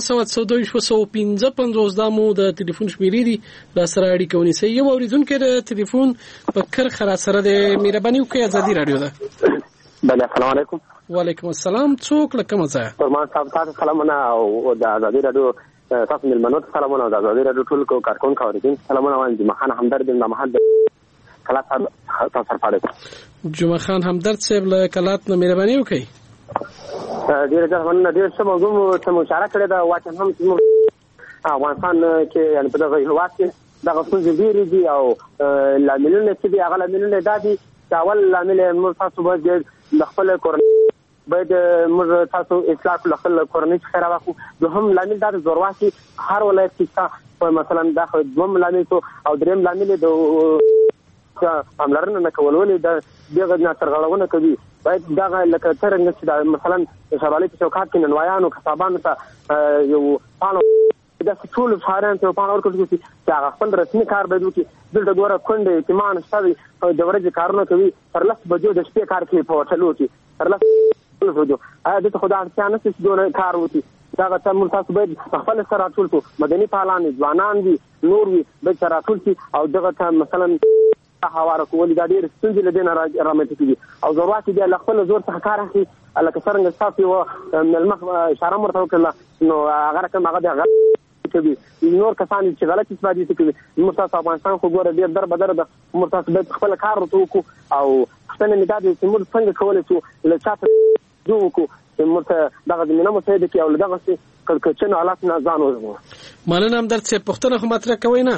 0102215 دا مو د تلیفون شمیرې دي، را سره اړیکه ونیسئ. یو اوریدونکو د تلیفون په کرخه سره د مهرباني وکړئ، آزادي رادیو ده. بله، السلام علیکم. وعلیکم السلام. څوک له کومه ځایه؟ فرمان صاحب تاسو سلامونه، او د آزادي رادیو تاسو ملمنو ته سلامونه، او د آزادي رادیو ټول کارکونکو اوریدونکو سلامونه وایم. جمعه خان همدرد د محمد کلات تاسو سره پاره. جمعه خان همدرد صاحب له کلات نه مهرباني وکړئ. ډیره ځمنه، ډیر څه موضوع ته مشاره کړې ده. واټن هم افغانستان کې یعنی په دغه هیواد کې دغه ستونزې ډېرې دي او لاملونه چې دي هغه لاملونه دا دي چې اول لامل موږ تاسو باید د خپل کورنۍ باید موږ تاسو اصلاح کړو خپل کورنۍ څخه راوخو. دوهم لامل دا د زورواکي هر ولایت کې مثلا دا دوم لامل او دریم لامل د پاملرنه نه کول ولې دغه نه ترغړونه کوي. باید دغه لکه څنګه چې مثلا شمالي چوکاټ کې ننوایانو کسبانو ته یو پانو د ټول فاران ته پانو ورکړي چې هغه خپل رسمي کار باید وکړي. دلته ګوره کونډې اعتماد شته د ورځې کارونه کوي تر 10 بجو د شپې کار کوي په هوټلو کې تر 10 بجو. دلته خو دا اړتیا نشته چې دونه کار وکړي. دغه ته تاسو باید خپل سره ټول کو مدني فعالان ځوانان دي نور وي باید سره ټول شي او دغه ته مثلا حواره کول دا ډېر ستونزې له دې نه رامنځته کېږي او زورواکي بیا له خپل زور څخه کار اخلي لکه څرنګه ستاسو مېلمه اشاره ورته وکړله نو هغه رقم هغه د هغه کوي نور کسان چې غلط استفادې کوي. موږ تاسو افغانستان خو ګوره ډېر در بدر ده. موږ تاسو باید خپل کار ورته وکړو او پوښتنه مې دا ده چې موږ څنګه کولی شو له چا ته جو وکړو چې موږ ته دغه زمینه مساعده کړي او له دغسې کړکېچنو حالاتو نه ځان وژغورو. مننه همدرد صاحب پوښتنه خو مطرح کوئ نه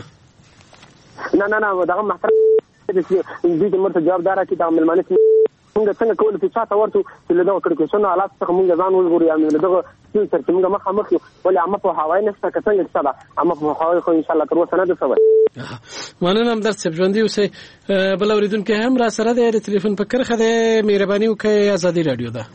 دغه محترم دوی ته مرته جواب داره چې دغه مېلمانه موږ څنګه کولی چې چا ته ورته چې له دغه کړکېچنو حالاتو څخه موږ ځان وژغورو یا له دغه ستونزې سره چې موږ مخامخ یو ولې عامه پوهاوی نشته که څنګه شته ده عامه پوهاوی خو انشاءالله تر اوسه نه ده شوی. مننه همدرد صاحب ژوندي اوسئ. بل اورېدونکی هم را سره دی د تلیفون په کرښه دی. مهرباني وکړئ ازادي راډیو ده.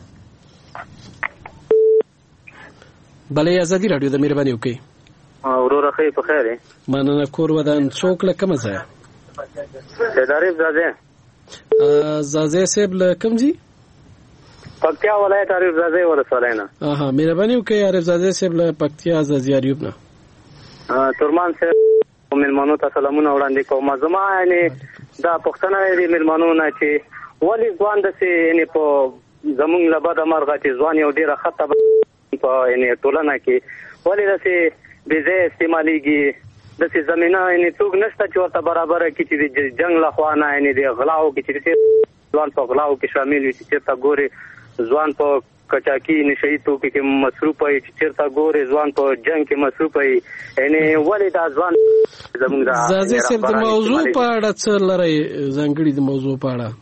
بلې ازادي راډیو ده مهرباني وکړئ. وروره ښه په خیر یې. مننه کور ودان څوک له کومه ځایه؟ عارف زاده. زاده صاحب له کوم ځای؟ پکتیا ولایت عارف زاده ولسوالۍ نه. مهرباني وکړئ عارف زاده صاحب له پکتیا زازي ایوب نه. تورمان صاحب مېلمنو ته سلامونه وړاندې کوم. زما یعنې دا پوښتنه دی مېلمنو نه چې ولې ځوان داسې یعنې په زمونږ له بده مرغه چې ځوان یو ډېره ښه طبقه په یعنې ټولنه کې ولې داسې بې ځایه استعمالېږي. داسې زمینه یعنې څوک نشته چې ورته برابره کړي چې د جنګ له خوا نه یعنې د غلاو کې چې ځوان په غلاو کې شامل وي چې چېرته ګورې ځوان په کچاکي نشهیي توکي کې مصروف وي چې چېرته ګورې ځوان په جنګ کې مصروف وي. یعنې ولې دا ځوان زموږ د زازي صاحب د موضوع په اړه څه لرئ ځانګړي د موضوع په اړه؟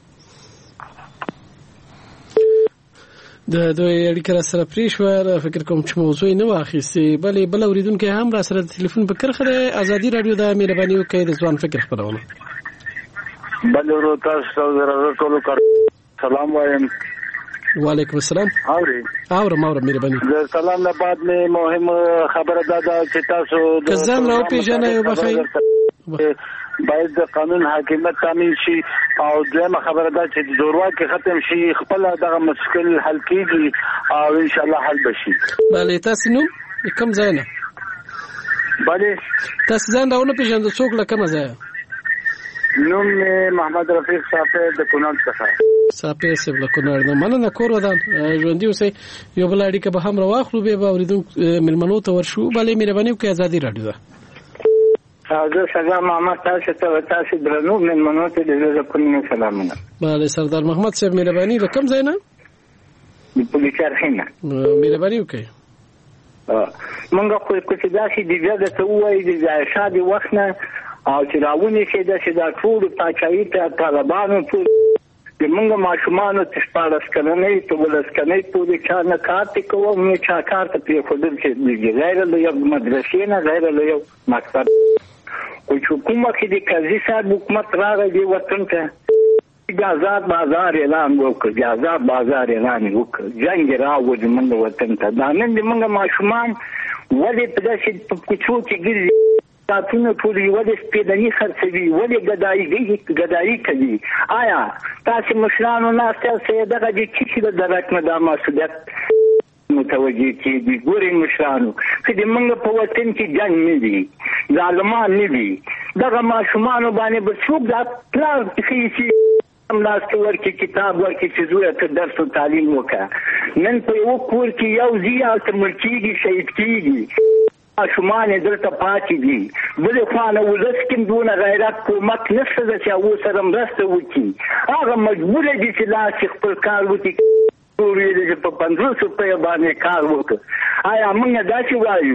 د دوی اړیکه را سره پرې شوه فکر کوم چې موضوع یې نه واخیستې. بلې بل اورېدونکی هم را سره د تلیفون په کرښه دی. ازادي راډیو ده مهرباني وکړئ د ځوان فکر خپرونه. بل ورو تاسو سره ټولو سلام وایم. وعلیکم السلام. اورم مهرباني. د سلام نه بعد مې مهم خبره ده چې تاسو که ځان را وپېژنئ وبخئ باید د قانون حاکمیت تامین شي او دویمه خبره ده چې زورواکي ختم شي خپل دغه مشکل حل کیږي او ان شاء الله حل بشي. بلې تاسو نو کوم ځای نه؟ بلې تاسو ځان راونه پیژنئ څوک له کومه ځایه؟ نوم محمد رفیق صافی د کونړ څخه. صافی صاحب له کونړ نه. مننه کور ودان ژوندي اوسئ. یو بل اړیکه به هم راواخلو بیا به اورېدونکو مېلمنو ته ورشو. بلې مهرباني وکړئ ازادي راډیو ده. زه سلام محمد تاسو ته تاسو درنو مېلمنو ته د زړه پرنه سلامونه. بله سردار محمد صاحب مهرباني له کوم ځای نه؟ د پولیسار خینه. مهرباني وکړئ. مونږ خو چې داسې د بیا د ته ووایي د ځایشا د وخت نه او چې راونې شي داسې دا ټول پاچاهي ته طالبانو ټول د مونږ ماشومانو ته 14 کلنۍ ته 12 کلنۍ پورې چا نه کار ته کوم نه چا کار ته پرېښودل چې غیر له یو مدرسې نه غیر له یو مکتب او چې حکومت کې د قاضي صاحب حکومت راغی دی وطن ته د آزاد بازار اعلان وکړ. د آزاد بازار اعلان وکړ جنګ راوړ موږ وطن ته. دا نن موږ ماشومان ولې په داسې په کوڅو کې ګرځي ساتونه ټول ولې سپېدني خرڅوي ولې ګدایي کوي. آیا تاسو مشرانو نه تاسو دغه چې د درک نه د مسؤلیت متوجه کیږي؟ ګورئ مشرانو چې د موږ په وطن کې جنګ نه دي ظالمان نه دي دغه ماشومانو باندې به څوک دا پلان کوي لاس ورکې کتاب ورکې چې زوی ته درس او تعلیم وکړه. نن په یو کور کې یو ځای ته مړ کېږي شهید کېږي ماشومان یې دلته پاتې دي. بلې خوا نه ولس کې دونه غیرت کومک نشته ده چې هغو سره مرسته وکړي. هغه مجبوره دي چې لاس یې خپل کار وکړي په 500 روپیو باندې کار وکړ. آیا موږ داسې وایو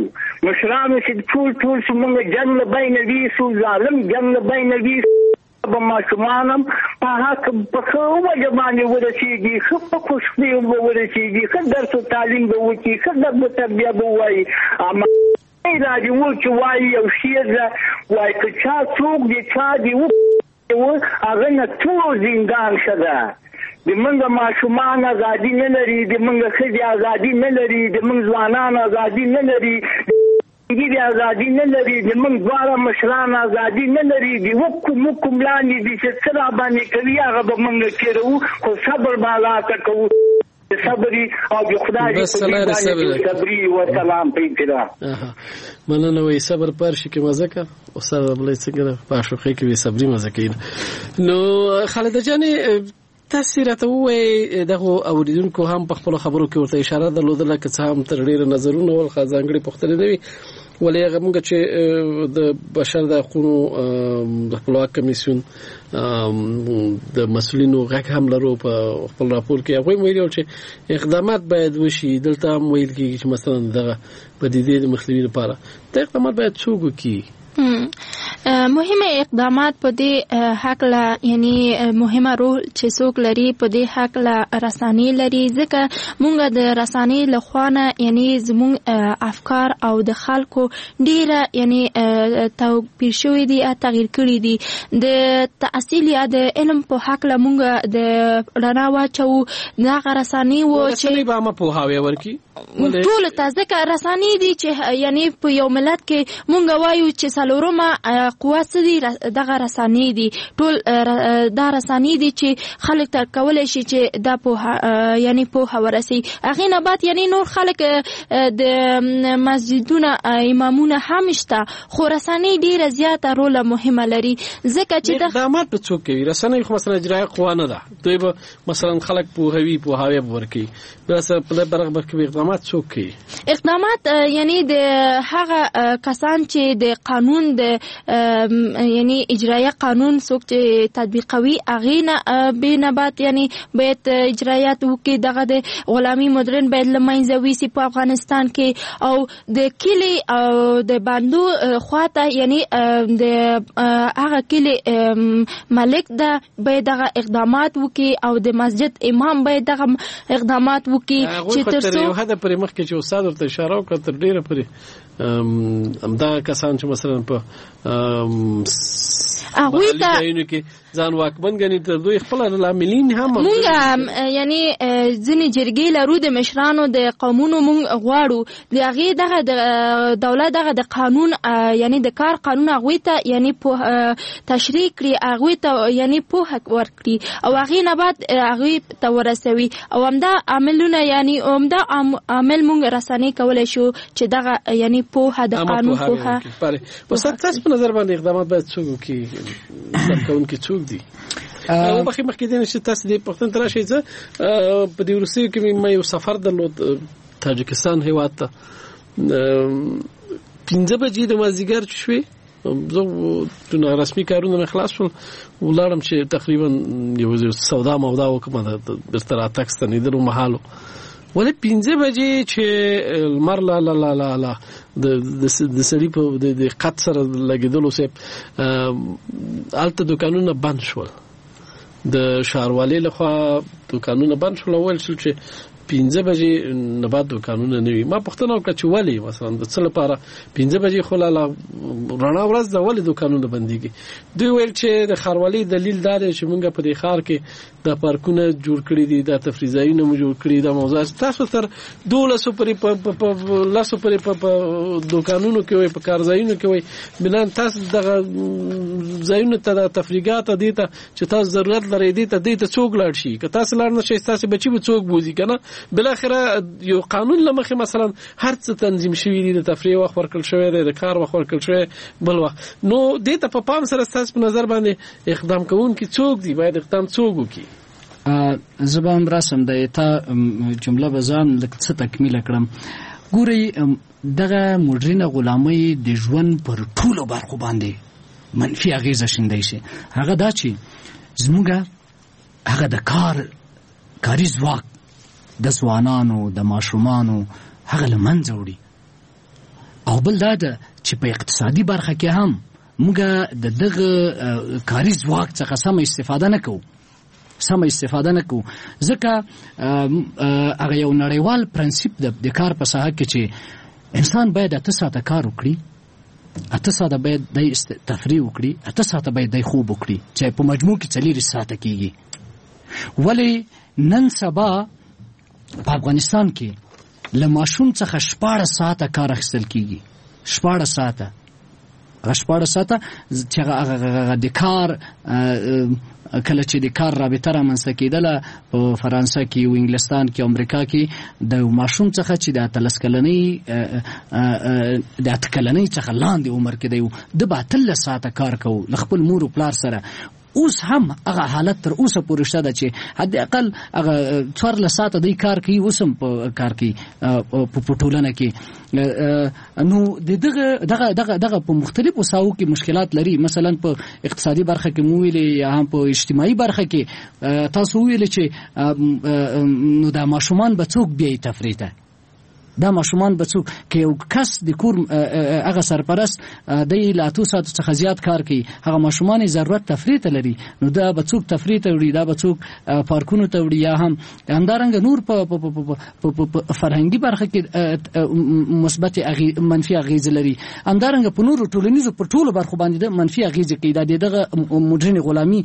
مشرانو چې ټول چې موږ جنګ له بینه ویسو ظالم جنګ له بینه ویسو به ماشومانم په حق په ښه وجه باندې ورسېږي ښه په خوشبي به ورسېږي ښه درس و تعلیم به وکړي ښه درس و تربیه به ووایي اما راځي و چې وایي یو شعر وایي که چا څوک دی چا دی هغه نه ټول زندان ښه ده د موږ ماشومان ازادي نه لري د موږ ښځې ازادي نه لري د موږ ځوانان ازادي نه لري د ازادي نه لري د موږ دواړه مشران ازادي نه لري د حکم لاندې دي چې څه را باندې کوي هغه به موږ کېرو خو صبر به الله ته کوو صبري او د خدای صبري وسلام په ابتدا مننه وي صبر پرشي کې مزه کا او سره بلې څنګه په شوخي کې وي صبري مزه کین نو خالد جانې تاسو راته وایي دغه اوریدونکو هم په خپل خبرو کې ورته اشاره درلودله که څه هم تر ډیره نظرونه ول ځانګړي پوښتنې نه وي ولې هغه موږ چې د بشر د حقوقو د خپلواک کمیسیون د مسؤلینو غږ هم لرو په خپل راپور کې هغوی ویلي چې اقدامات باید وشي دلته هم ویل کېږي چې مثلا دغه پدیدې د مخنیوي لپاره دا اقدامات باید څوک وکړي مهمه اقدامات په دې حق لا یعنی مهمه رول چې څوک لري په دې حق لا رساني لري ځکه مونږ د رساني له خوانه یعنی زموږ افکار او د خلکو ډیره یعنی توپیر شوی دي تغییر کړی دي د تحصیل یا د علم په حق لا مونږ د رڼا واچو دا رساني و چې به ما په هاوی ورکی ټول تازه رساني دي چې یعنی په یو ملت کې مونږ وایو چې څلورمه قوت دي دغه رساني دي ټول دا رساني دي چې خلک تر کولای شي چې دا په یعنی په ورسي اغه نه بعد یعنی نور خلک د مسجدونو امامونه هم شته خو رساني ډیره زیاته رول مهمه لري ځکه چې د اقدامات په څوک کوي رساني خو مثلا اجرایه قوا نه ده دوی به مثلا خلک په هوی ورکی بس په برابر کې اقدامات څوک کوي اقدامات یعنی د هغه کسان چې د قانون د یعنی اجرایه قانون څوک چې تطبیقوي اغه نه به نبات یعنی باید اجرایات وکي دغه د غلامي مدرن باید لمنځه ویسي په افغانستان کې او د کلی او د باندو خواته یعنی د هغه کلی مالک دا باید دغه اقدامات وکي او د مسجد امام باید دغه اقدامات وکي چې تر څو یو هدا پر مخ کې چې استاد ورته اشاره وکړه تر ډیره پرې دا کسان چې مثلا په هغوی ته ځان واکمن غني ته دوی خپل عاملین هم مونږ یعنی ځنې جرګې لرو د مشرانو د قومونو مونږ غواړو د هغې دغه د دولت دغه د قانون یعنی د کار قانون هغوی ته یعنی تشریح کړي هغوی ته یعنی پوهه ورکړي او هغې نه بعد هغوی ته ورسوي او همدا عاملونه یعنی همدا عامل مونږ رسنۍ کولی شو چې دغه یعنی پوهه د قانون پوهه استاد تاسو په نظر باندې اقدامات باید څوک وکړي سرکونکي څوک دي او مخکې دې نشي تاسو دې پښتون تر شي ځه په دې روسي کې مې یو سفر درلود تاجکستان هیواد ته 15 بجې د مازیګر شوي زه د رسمي کارونه خلاص شول ولارم چې تقریبا یو سودا مودا وکم د برتر اتاکس ته نیدلو محالو ولې 15 بجې چې المر لا لا لا لا لا د سړي په د قط سره لګیدلو سه الته دکانونه بند شول د شهروالۍ لخوا دکانونه بند شول اول چې 15 بجې نه بعد دکانونه نه وي ما پوښتنه وکړه چې ولې مثلا د څه لپاره 15 بجې خو لا رڼا ورځ د ولې دکانونه بنديږي دوی ویل چې د خاروالۍ دلیل دا دی چې موږ په دې ښار کې د پارکونه جوړ کړی دي د تفریح ځایونه مو جوړ کړی د موضوعات تاسو تر 1200 پرې لاسو پرې په دکانونو کې وي په کار ځایونو کې وي بلان تاسو دغه ځایونو ته د تفریحات دي ته چې تاسو ضرورت لرئ دي ته څوک لاړ شي که تاسو لاړ نشئ تاسو بچي به څوک بوزي کنه بل اخره یو قانون لمخه مثلا هر څه تنظیم شوی دی د تفریح وخت ورکړل شوی دی د کار وخت ورکړل شوی بل وخت نو دې ته په پام سره تاسو په نظر باندې اقدام کوونکي څوک دی باید اقدام څوک وکړي زبان رسم د تا جمله بزان لکه تکمیل کړم ګوري دغه مدرنه غلامۍ د ژوند پر ټولو برخو باندې منفي اغیزه شیندای شي هغه دا چې زموږ هغه د کاری ځواک د ځوانانو د ماشومانو هغه لمنځه وړي او بل دا ده چې په اقتصادي برخه کې هم موږ د دغه کاري ځواک څخه سم استفاده نه کوو ځکه هغه یو نړیوال پرنسپ د کار په ساحه کې چې انسان باید 8 ساعته کار وکړي، 8 ساعته باید د تفریح وکړي، 8 ساعته باید د خوب وکړي، چې په مجموع کې 4 ساعته کیږي. ولی نن سبا په افغانستان کې له ماشوم څخه 14 ساعته کار اخیستل کیږي. 14 ساعته چې هغه د کار کله چې د کار رابطه رامنځته کېدله په فرانسه کې او انګلستان کې امریکا کې د ماشوم څخه چې د 13 کلنۍ څخه لاندې عمر کې دی د 13 ساعته کار کوو له خپل مور او پلار سره. اوس هم هغه حالت تر اوسه پورې شته ده چې حد اقل هغه 14 ساعته دی کار کوي، اوس هم په کار کوي په ټولنه کې. نو دغه په مختلفو ساحو کې مشکلات لري. مثلا په اقتصادي برخه کې مو ویلې یا هم په اجتماعي برخه کې تاسو ویلې چې نو د ماشومان به څوک بیاي تفریح ته، دا ماشومان به څوک که یو کس د کور هغه سرپرست دی له 8 ساعتو څخه زیات کار کوي، هغه ماشومان ضرورت تفریح ته لري، نو دا به څوک تفریح ته وړي، دا به څوک پارکونو ته وړي، یا هم همدارنګه نور په فرهنګي برخه کې مثبت منفي اغیز لري، همدارنګه په نورو ټولنیزو پر ټولو برخو باندې منفي اغیز کوي. دا دغه مډرن غلامي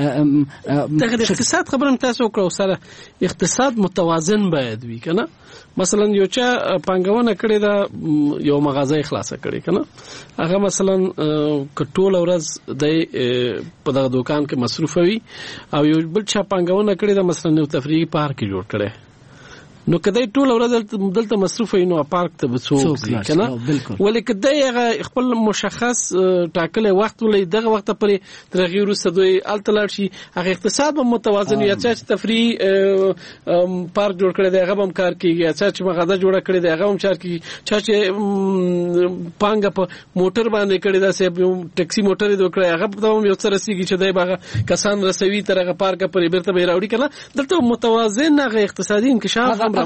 دغه اقتصاد خبره تاسو وکړو سره اقتصاد متوازن باید وي کنه. مثلا یو چا پانګونه کړې ده، یو مغازه خلاصه کړې کنه، هغه مثلا کټول ورځ د په دغه دکان کې مصروف وي، او یو بل چا پانګونه کړې ده مثلا یو تفریحي پارک جوړ کړي، نو کدی ټول ورځ دلته مصروف وي نو پارک ته به څوک ځي کنه. ولې کدی هغه خپل مشخص ټاکلې وخت ولې دغه وخت پرې ترغه وروسته دوی التلار شي، هغه اقتصاد به متوازن یا چې تفریح پارک جوړ کړي دی هغه هم کار کوي، یا چې مغازه جوړ کړي دی هغه هم کار کوي، چې پانګه په موټر باندې کړي دا سه ټیکسي موټر دی وکړي هغه په یو څه رسیږي چې دای باغه کسان رسوي ترغه پارک پرې بیرته به راوړي کنه. دلته متوازن هغه اقتصادي انکشاف هغه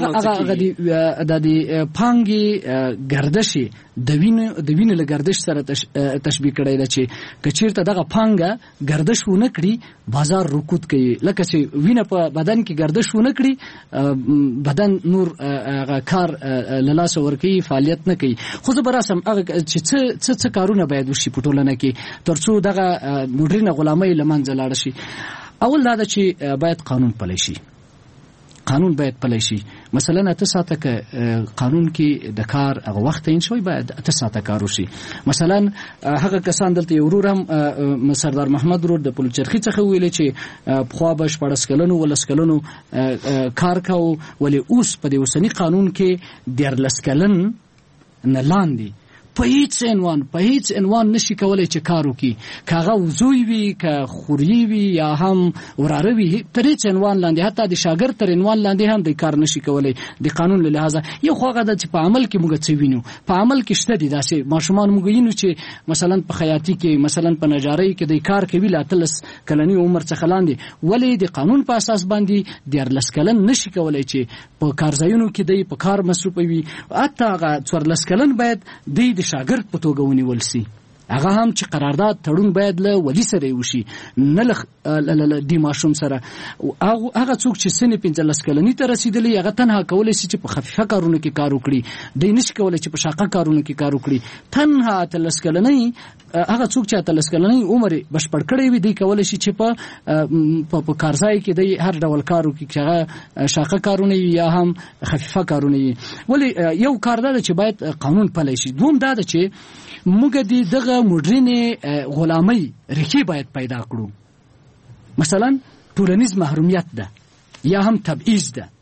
د پانګي گردشي د وینې له گردش سره تشبیه کړی دی چې کچیرته دغه پانګه گردش ونه کړي بازار رکود کوي، لکه چې وینه په بدن کې گردش ونه کړي بدن نور کار له لاس ورکوي، فعالیت نه کوي. خو زه براسم هغه چې څه کارونه باید وشي په ټولنه کې ترڅو دغه مډرن غلامۍ له منځه لاړ شي. اول دا چې باید قانون پلی شي، قانون باید پلی شي. مثلا 8 ساعته که قانون کې د کار هغه وخت تعین شوی باید 8 ساعته کار وشي. مثلا هغه کسان دلته یو ورور هم سردار محمد ورور د پلوچرخي څخه ویلي چې پخوا به 14 کلنو ولس کلنو کار کاوه، ولی اوس په دې اوسني قانون کې 14 کلن نه لاندې په هیڅ عنوان نشي کولای چې کار وکړي، کاغه وزوی وي که خوري وي یا هم وراره وي، تر هیڅ عنوان لاندې حتی د شاګرد تر عنوان لاندې هم د کار نشي کولای د قانون له لحاظه. یو خو هغه چې په عمل کې موږ څه وینو، په عمل کې شته دي داسې ماشومان موږ وینو چې مثلا په خیاطي کې مثلا په نجارۍ کې د کار کوي له 13 کلنۍ عمر څخه لاندې، ولې د قانون په اساس باندې 14 کلن نشي کولای چې په کارځایونو کې دی په کار مصروف وي. حتی هغه 14 کلن باید د شاګرد په توګه ونیول سي، هغه هم چې قرارداد تړون باید له ولی سره وشي، نه له د ماشوم سره. هغه څوک چې سن 15 کلنۍ ته رسیدلی هغه تنها کولای شي چې په خفیفه کارونو کې کار وکړي، دی نشي کولای چې په شاقه کارونو کې کار وکړي. تنها 13 کلنۍ هغه څوک چې 13 کلنۍ عمر بشپړ کړی وي دی کولای شي چې په کارځای کې دی هر ډول کار وکړي، چې هغه شاقه کارونه یا هم خفیفه کارونه وي. ولی یو کار دا چې باید قانون پلی شي. دوم دا چې موږ دغه مډرن غلامۍ ریښې باید پیدا کړو. مثلا ټولنیز محرومیت ده یا هم تبعیض ده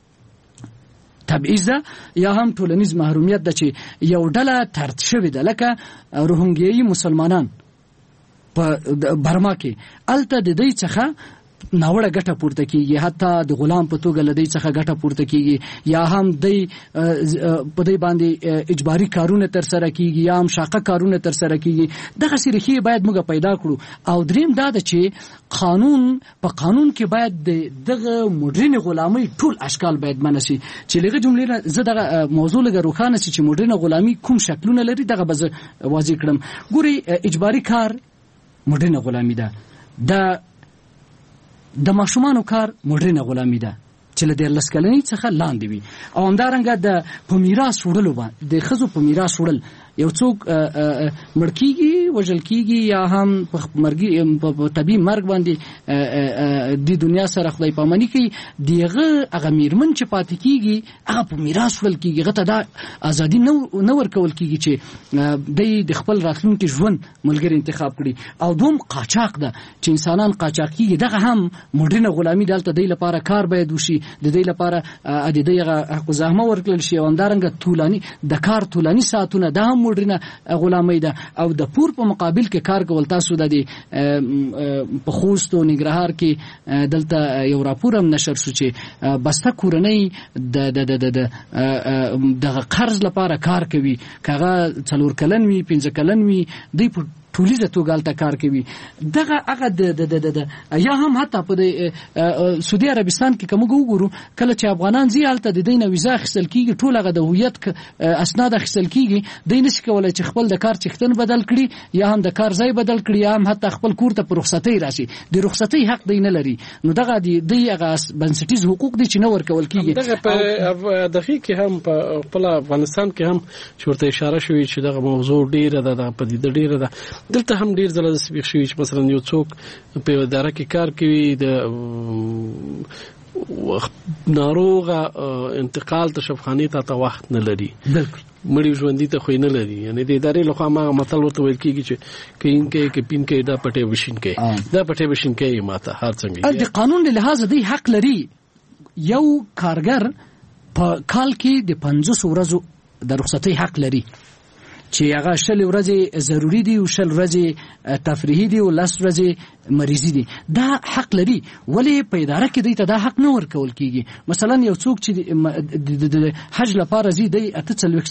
یا هم ټولنیز محرومیت ده چې یو ډله طرد شوې ده، لکه روهینګیایي مسلمانان په برما کې. الته د دې څخه ناوړه ګټه پورته کیږي، حتی د غلام په توګه لدی څخه ګټه پورته کیږي، یا هم دی په دی باندې اجباري کارونه تر سره کیږي یا هم شاقه کارونه تر سره کیږي. دغه سریخي باید موږ پیدا کړو. او دریم دا ده چې په قانون کې باید دغه مډرن غلامۍ ټول اشکال باید منسي. چې لږه جملې زه دغه موضوع لږه روښانه شي چې مډرن غلامي کوم شکلونه لري دغه به زه واضح کړم. ګوري اجباري کار مډرن غلامي ده، د ماشومانو کار مډرن غلامي ده چې له 14 کلنۍ څخه لاندې وي. او همدارنګه د په میراث وړلو باندې د ښځو په میراث وړل، یو څوک مړ کیږي وژل کیږي یا هم په طبیعي مرګ باندې د دنیا سره خدای پاماني کوي، دغه هغه میرمن چې پاتې کیږي هغه په میراث وړل کیږي، هغه ته دا ازادي نه ورکول کیږي چې د خپل راتلونکي ژوند ملګری انتخاب کړي. او دوم قاچاق ده چې انسانان قاچاق کیږي، دغه هم مډرن غلامي دلته دی لپاره کار باید وشي، د دې لپاره د دې حق زحمه ورکړل شي. او همدارنګه د کار طولاني ساعتونه ده هم مډرن غلامۍ ده. او د پور په مقابل کې کار کول، تاسو د په خوست او ننګرهار کې دلته یو راپور هم نشر شو چې بسته کورنۍ د قرض لپاره کار کوي، کاغه 4 کلن وي 5 کلن وي، دی په ټولیزه توګه هلته کار کوي. دغه هغه یا هم حتی په سعودي عربستان کې کوم وګورو کله چې افغانان زی هلته د دینه ویزا اخیستل کیږي، ټول هغه د هویت اسناد اخیستل کیږي، د نشي کولای چې خپل د کار چښتن بدل کړي یا هم د کار ځای بدل کړي یا هم حتی خپل کور ته په رخصتۍ راشي. د رخصتۍ حق دی نه لري. نو دغه د هغه بنسټیز حقوق دي چې نه ورکول کیږي. دغه په دقیق کې هم په خپل افغانستان کې هم شورته اشاره شوې چې دغه موضوع ډیره ده، د پدیده ډیره ده. دلته هم ډیر ځله سپیښ شوی چې مثلا یو څوک په اداره کې کار کوي، د ناروغه انتقال ته شفخانه ته وخت نه لري، مړی ژوندۍ ته خو نه لري. یعنی د ادارې لخوا ما متل ورته ویل کیږي چې کینکې کې پینکې دا پټه وشینکې دا پټه وشینکې ماته هر څنګه د قانون له لحاظ دی حق لري. یو کارګر په کال کې د 50 ورځو د رخصتۍ حق لري چې هغه 20 ورځې ضروری دي او 20 ورځې تفریحي دي او 10 ورځې مریضي دي. دا حق لري. ولی په اداره کې دی ته دا حق نه ورکول کیږي. مثلا یو څوک چې د حج لپاره زی دی 15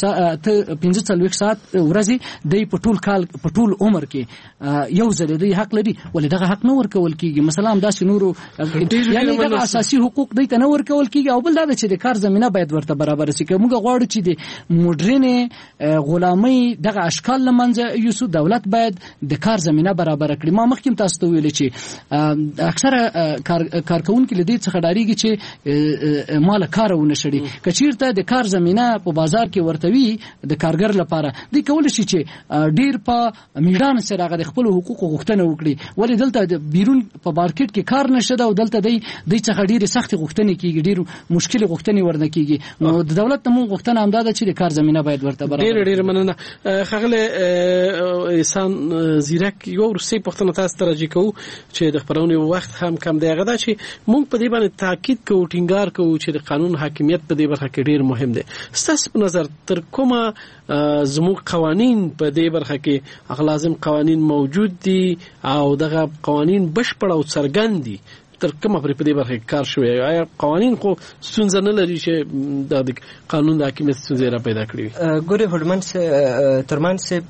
ساعت ورځې دی په ټول کال په ټول عمر کې یو ځل دی حق لري، ولی دغه حق نه ورکول کیږي. مثلا هم داسې نورو یعنی دغه اساسي حقوق دی ته نه ورکول کیږي. او بل دا چې د کار زمينه باید ورته برابر شي. موږ غواړو چې د مډرن غلامۍ دغه اشکال لمنځه یوسو، دولت باید د کار زمينه برابر کړي. ما مخکې تاسو ته ویل چې اکثره کارکونکو لدی څخه ډاریږي چې مال کار ونه شړي. کچیرته د کار زمينه په بازار کې ورتوي د کارګر لپاره دی کول شي چې ډیر په میدان سره هغه خپل حقوق غوښتنه وکړي. ولی دلته د بیرون په مارکیټ کې کار نشته او دلته دی څخه ډیر سخت غوښتنې کیږي، ډیر مشکل غوښتنې ورنه کیږي. نو د دولت ته مونږ غوښتنه هم ده چې د کار زمينه باید ورته برابر. ډیر مننه خغله احسان زیرک. یو ورسې پښتنه تاسو ته راځي کوو چې د خبرونې وخت هم کم دی، هغه دا چې مونږ په دې باندې تاکید کوو، ټینګار کوو چې د قانون حاکمیت په دې برخه کې ډیر مهم دی. ستاسو په نظر تر کومه زموږ قوانین په دې برخه کې هغه لازم قوانین موجود دي او دغه قوانین بشپړ او څرګند دي؟ تر کومه پرې په دې برخه کار شوی؟ آیا قوانین خو ستونزه نه لري چې د قانون د حاکمیت ستونزې را پیدا کړي؟ ګورې هډمن ترمان صاحب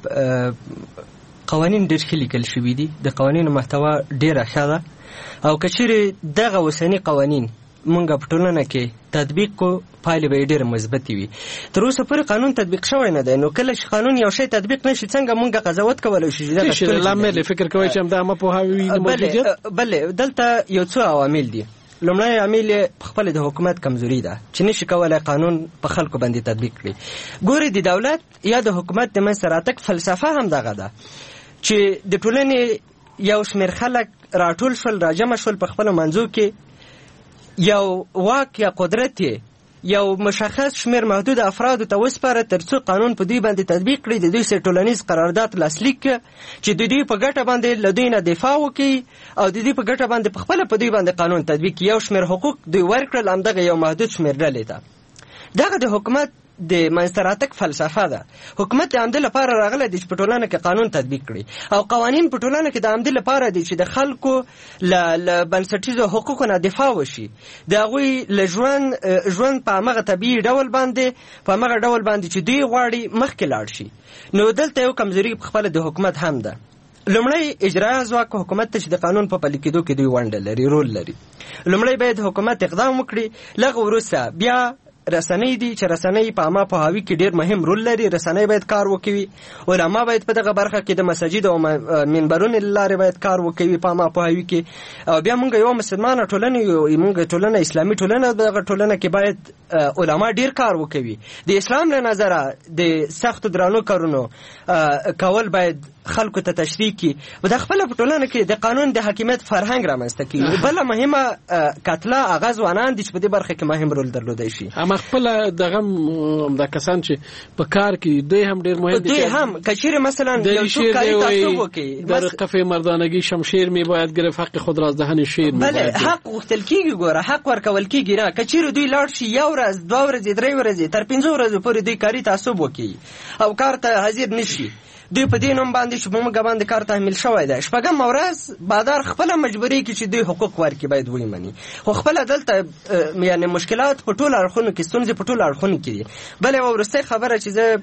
قوانین ډېر ښه لیکل شوي دي، د قوانینو محتوا ډېره ښه ده. او که چیرې دغه اوسني قوانین مونږ په ټولنه کې تطبیق کو پایلې به ډېره مثبتې وي. تر اوسه پورې قانون تطبیق شوی نه دی. نو کله چې قانون یو شی تطبیق نشي څنګه مونږ قضاوت کولی شو چې دغه لامل فکر کوئ چې همدا مپوهاوي نه موجودیت؟ بلې دلته یو څو عوامل دي. لومړی عامل خپل د حکومت کمزوري ده چې نشي کولای قانون په خلکو باندې تطبیق کړي. ګوري د دولت یا د حکومت د منځته راتګ فلسفه هم دغه ده چې د ټولنې یو شمېر خلک راټول شول، راجمع شول، په خپلو منځو کې یو واک یا قدرت یو مشخص شمېر محدود افرادو ته وسپاره تر څو قانون په دوی باندې تطبیق کړي، د دوی سره ټولنیز قرارداد لاسلیک چې د دوی په ګټه باندې له دوی نه دفاع وکړي او د دوی په ګټه باندې په خپله په دوی باندې قانون تطبیق کړي. یو شمېر حقوق دوی ورکړل همدغه یو محدود شمېر ډلې ته. دغه د حکومت د منځته راتګ فلسفه ده. حکومت د همدې لپاره راغلی دی چې په ټولنه کې قانون تطبیق کړي او قوانین په ټولنه کې د همدې لپاره دي چې د خلکو له بنسټیزو حقوقو نه دفاع وشي، د هغوی له ژوند په همغه طبیعي ډول باندې چې دوی غواړي مخکې لاړ شي. نو دلته یو کمزوري خپله د حکومت هم ده. لومړی اجرایه ځواک حکومت ته چې د قانون په پلي کېدو کې دوی ونډه لري، رول لري. لومړی باید حکومت اقدام وکړي، لږ وروسته بیا رسنۍ دي چې رسنۍ په عامه پوهاوي کې ډېر مهم رول لري. رسنۍ باید کار وکوي، علما باید په دغه برخه کې د مساجد او منبرونو له لارې باید کار وکوي په عامه پوهاوي کې. او بیا موږ یو مسلمانه ټولنه یو، موږ ټولنه اسلامي ټولنه، دغه ټولنه کې باید علما ډېر کار وکوي. د اسلام له نظره د سختو درانو کارونو کول باید خلکو ته تشریح کی و د خپل په ټولنه کې د قانون د حاکمیت فرهنګ رامنځته کیږي. بل مهمه کتله هغه ځوانان دي چې په دې برخه کې مهم رول درلودای شي. اما خپل دغه د کسان چې په کار کې دوی هم ډیر مهم دي. دوی هم کچیر مثلا یو څوک کاری تاسو وکي در قفه مردانگی شمشیر می باید گرفت حق خود را از دهن شیر می باید. بله حق غوښتل کیږي، ګوره حق ورکول کیږي نه. کچیر دوی لاړ شي یو ورځ، دوه ورځې، درې ورځې، تر 5 ورځې پورې دوی کاری تاسو وکي او کار ته حاضر نشي. دوی په دې نوم باندې چې په موږ باندې کار تحمیل شوی دی. شپږم ورځ بادار خپله مجبوري کې چې دوی حقوق ورکړي باید ومني. خو خپله دلته یعنې مشکلات په ټولو اړخونو کې، ستونزې په ټولو اړخونو کې دي. بل یوه وروستۍ خبره چې زه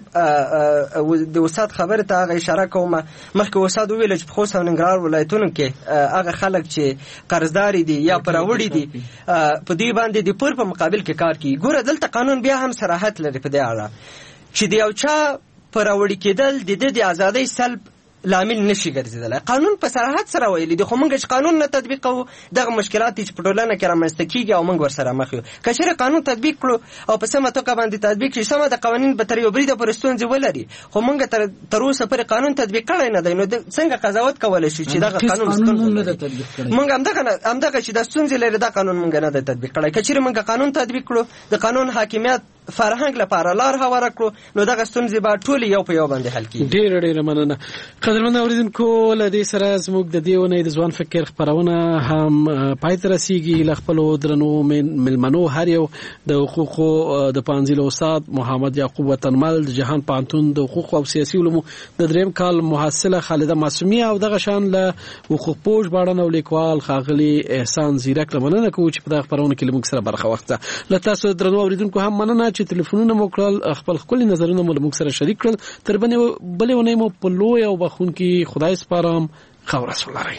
د استاد خبرې ته هغه اشاره کوم، مخکې استاد وویل چې په خوست او ننګرهار ولایتونو کې هغه خلک چې قرضداري دي یا پراوړي دي په دوی باندې د پور په مقابل کې کار کوي. ګوره دلته قانون بیا هم صراحت لري په دې اړه چې د یو چا پراوړي کېدل د ازادۍ سلب لامل نشي ګرځیدلی. قانون په صراحت سره ویلي دي، خو موږ چې قانون نه تطبیق کوو دغه مشکلات چې په ټولنه کې رامنځته کیږي او موږ ورسره مخ یو. که چېرې قانون تطبیق کړو او په سمه توګه باندې تطبیق شي، سمه د قوانین به تر یو بریده پورې ستونزې ولري، خو موږ تر اوسه پورې قانون تطبیق کړی نه دی. نو څنګه قضاوت کولی شي چې دغه قانون ستونزې لري؟ موږ همدغه چې دا ستونزې لري، دا قانون موږ نه دی تطبیق کړی. که چېرې موږ قانون تطبیق کړو، د قانون حاکمیت فرهنګ لپاره لار هواره کړو، نو دغه ستونزې به ټولې یو په یو باندې حل کېږي. ډېره مننه. قدرمن اورېدونکو، له دې سره زموږ د دې اونۍ د ځوان فکر خپرونه هم پای ته رسیږي. له خپلو درنو مېلمنو هر یو د حقوقو د پانزیل استاد محمد یعقوب وطنمل، د جهان پوهنتون د حقوقو او سیاسي علومو د 3م کال محصله خالده معصومي او دغه شان له حقوق پوه ژباړن او لیکوال ښاغلي احسان زیرک له مننه کوو چې په دغه خپرونه کې له موږ سره برخه واخیسته. له تاسو درنو اورېدونکو هم مننه چې تلیفونونه مو کړل، خپل ښکلي نظرونه مو له موږ سره شریک کړل. تر بلې اونۍ مو په لوی او بخښونکي خدای سپارم. ښه ورځ ولرئ.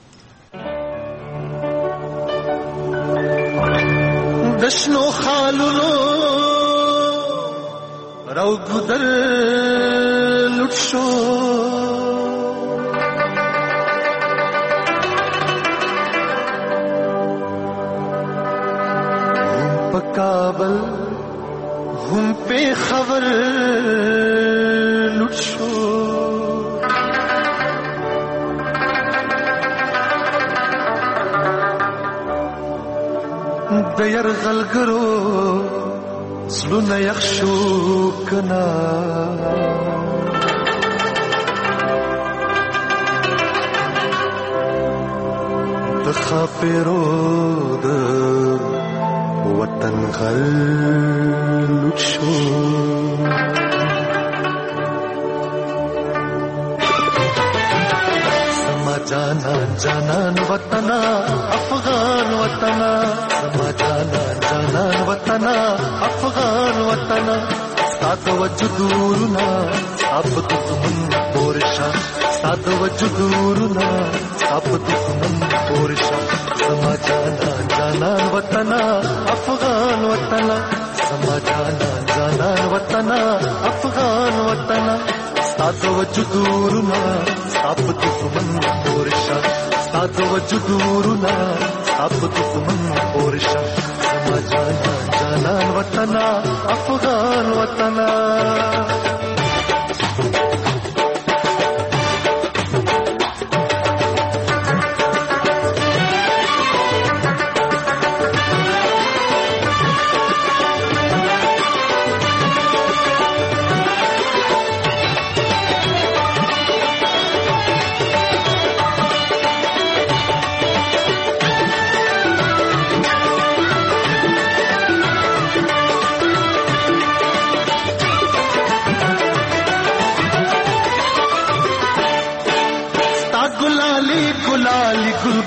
د شنو خالونو راو ګودر لوټ شو، هم په کابل هم په خبر لوټ شو. د یرغلګرو زړونه یخ شو کنا، د خاپیرو د وطن غل لوټ شو. سما جانان وطنا افغان وطنا، سما جانان وطنا افغان وطنا، سات وجدورنا اب دشمن پورشا، سات وجدورنا اب دشمن پورشا. سما جانان وطنا افغان وطنا، سما جانان وطنا افغان وطنا، سات وجدورنا اب دشمن پورشا، سات وجدورنا اب دشمن پورشا. سما جانان وطنا افغان وطنا.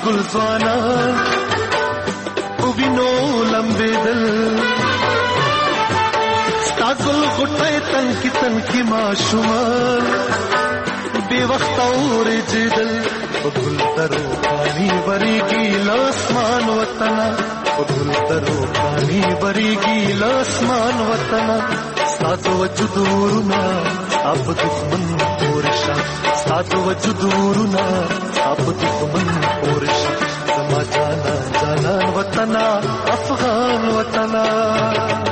ګل ځوانان او وینو لمبېدل ستا ګل غوټۍ تن کې ماشومان بې وخته اورېدل په ګل ترو پانی بریږي لاسمان وطنه په ګل ترو پانی بریږي لاسمان وطنه ستا د وجود ورونه اب دښمن پورشا ستا د وجود ورونه اب دښمن پورشا زما جانا جانان وطنه افغان وطنه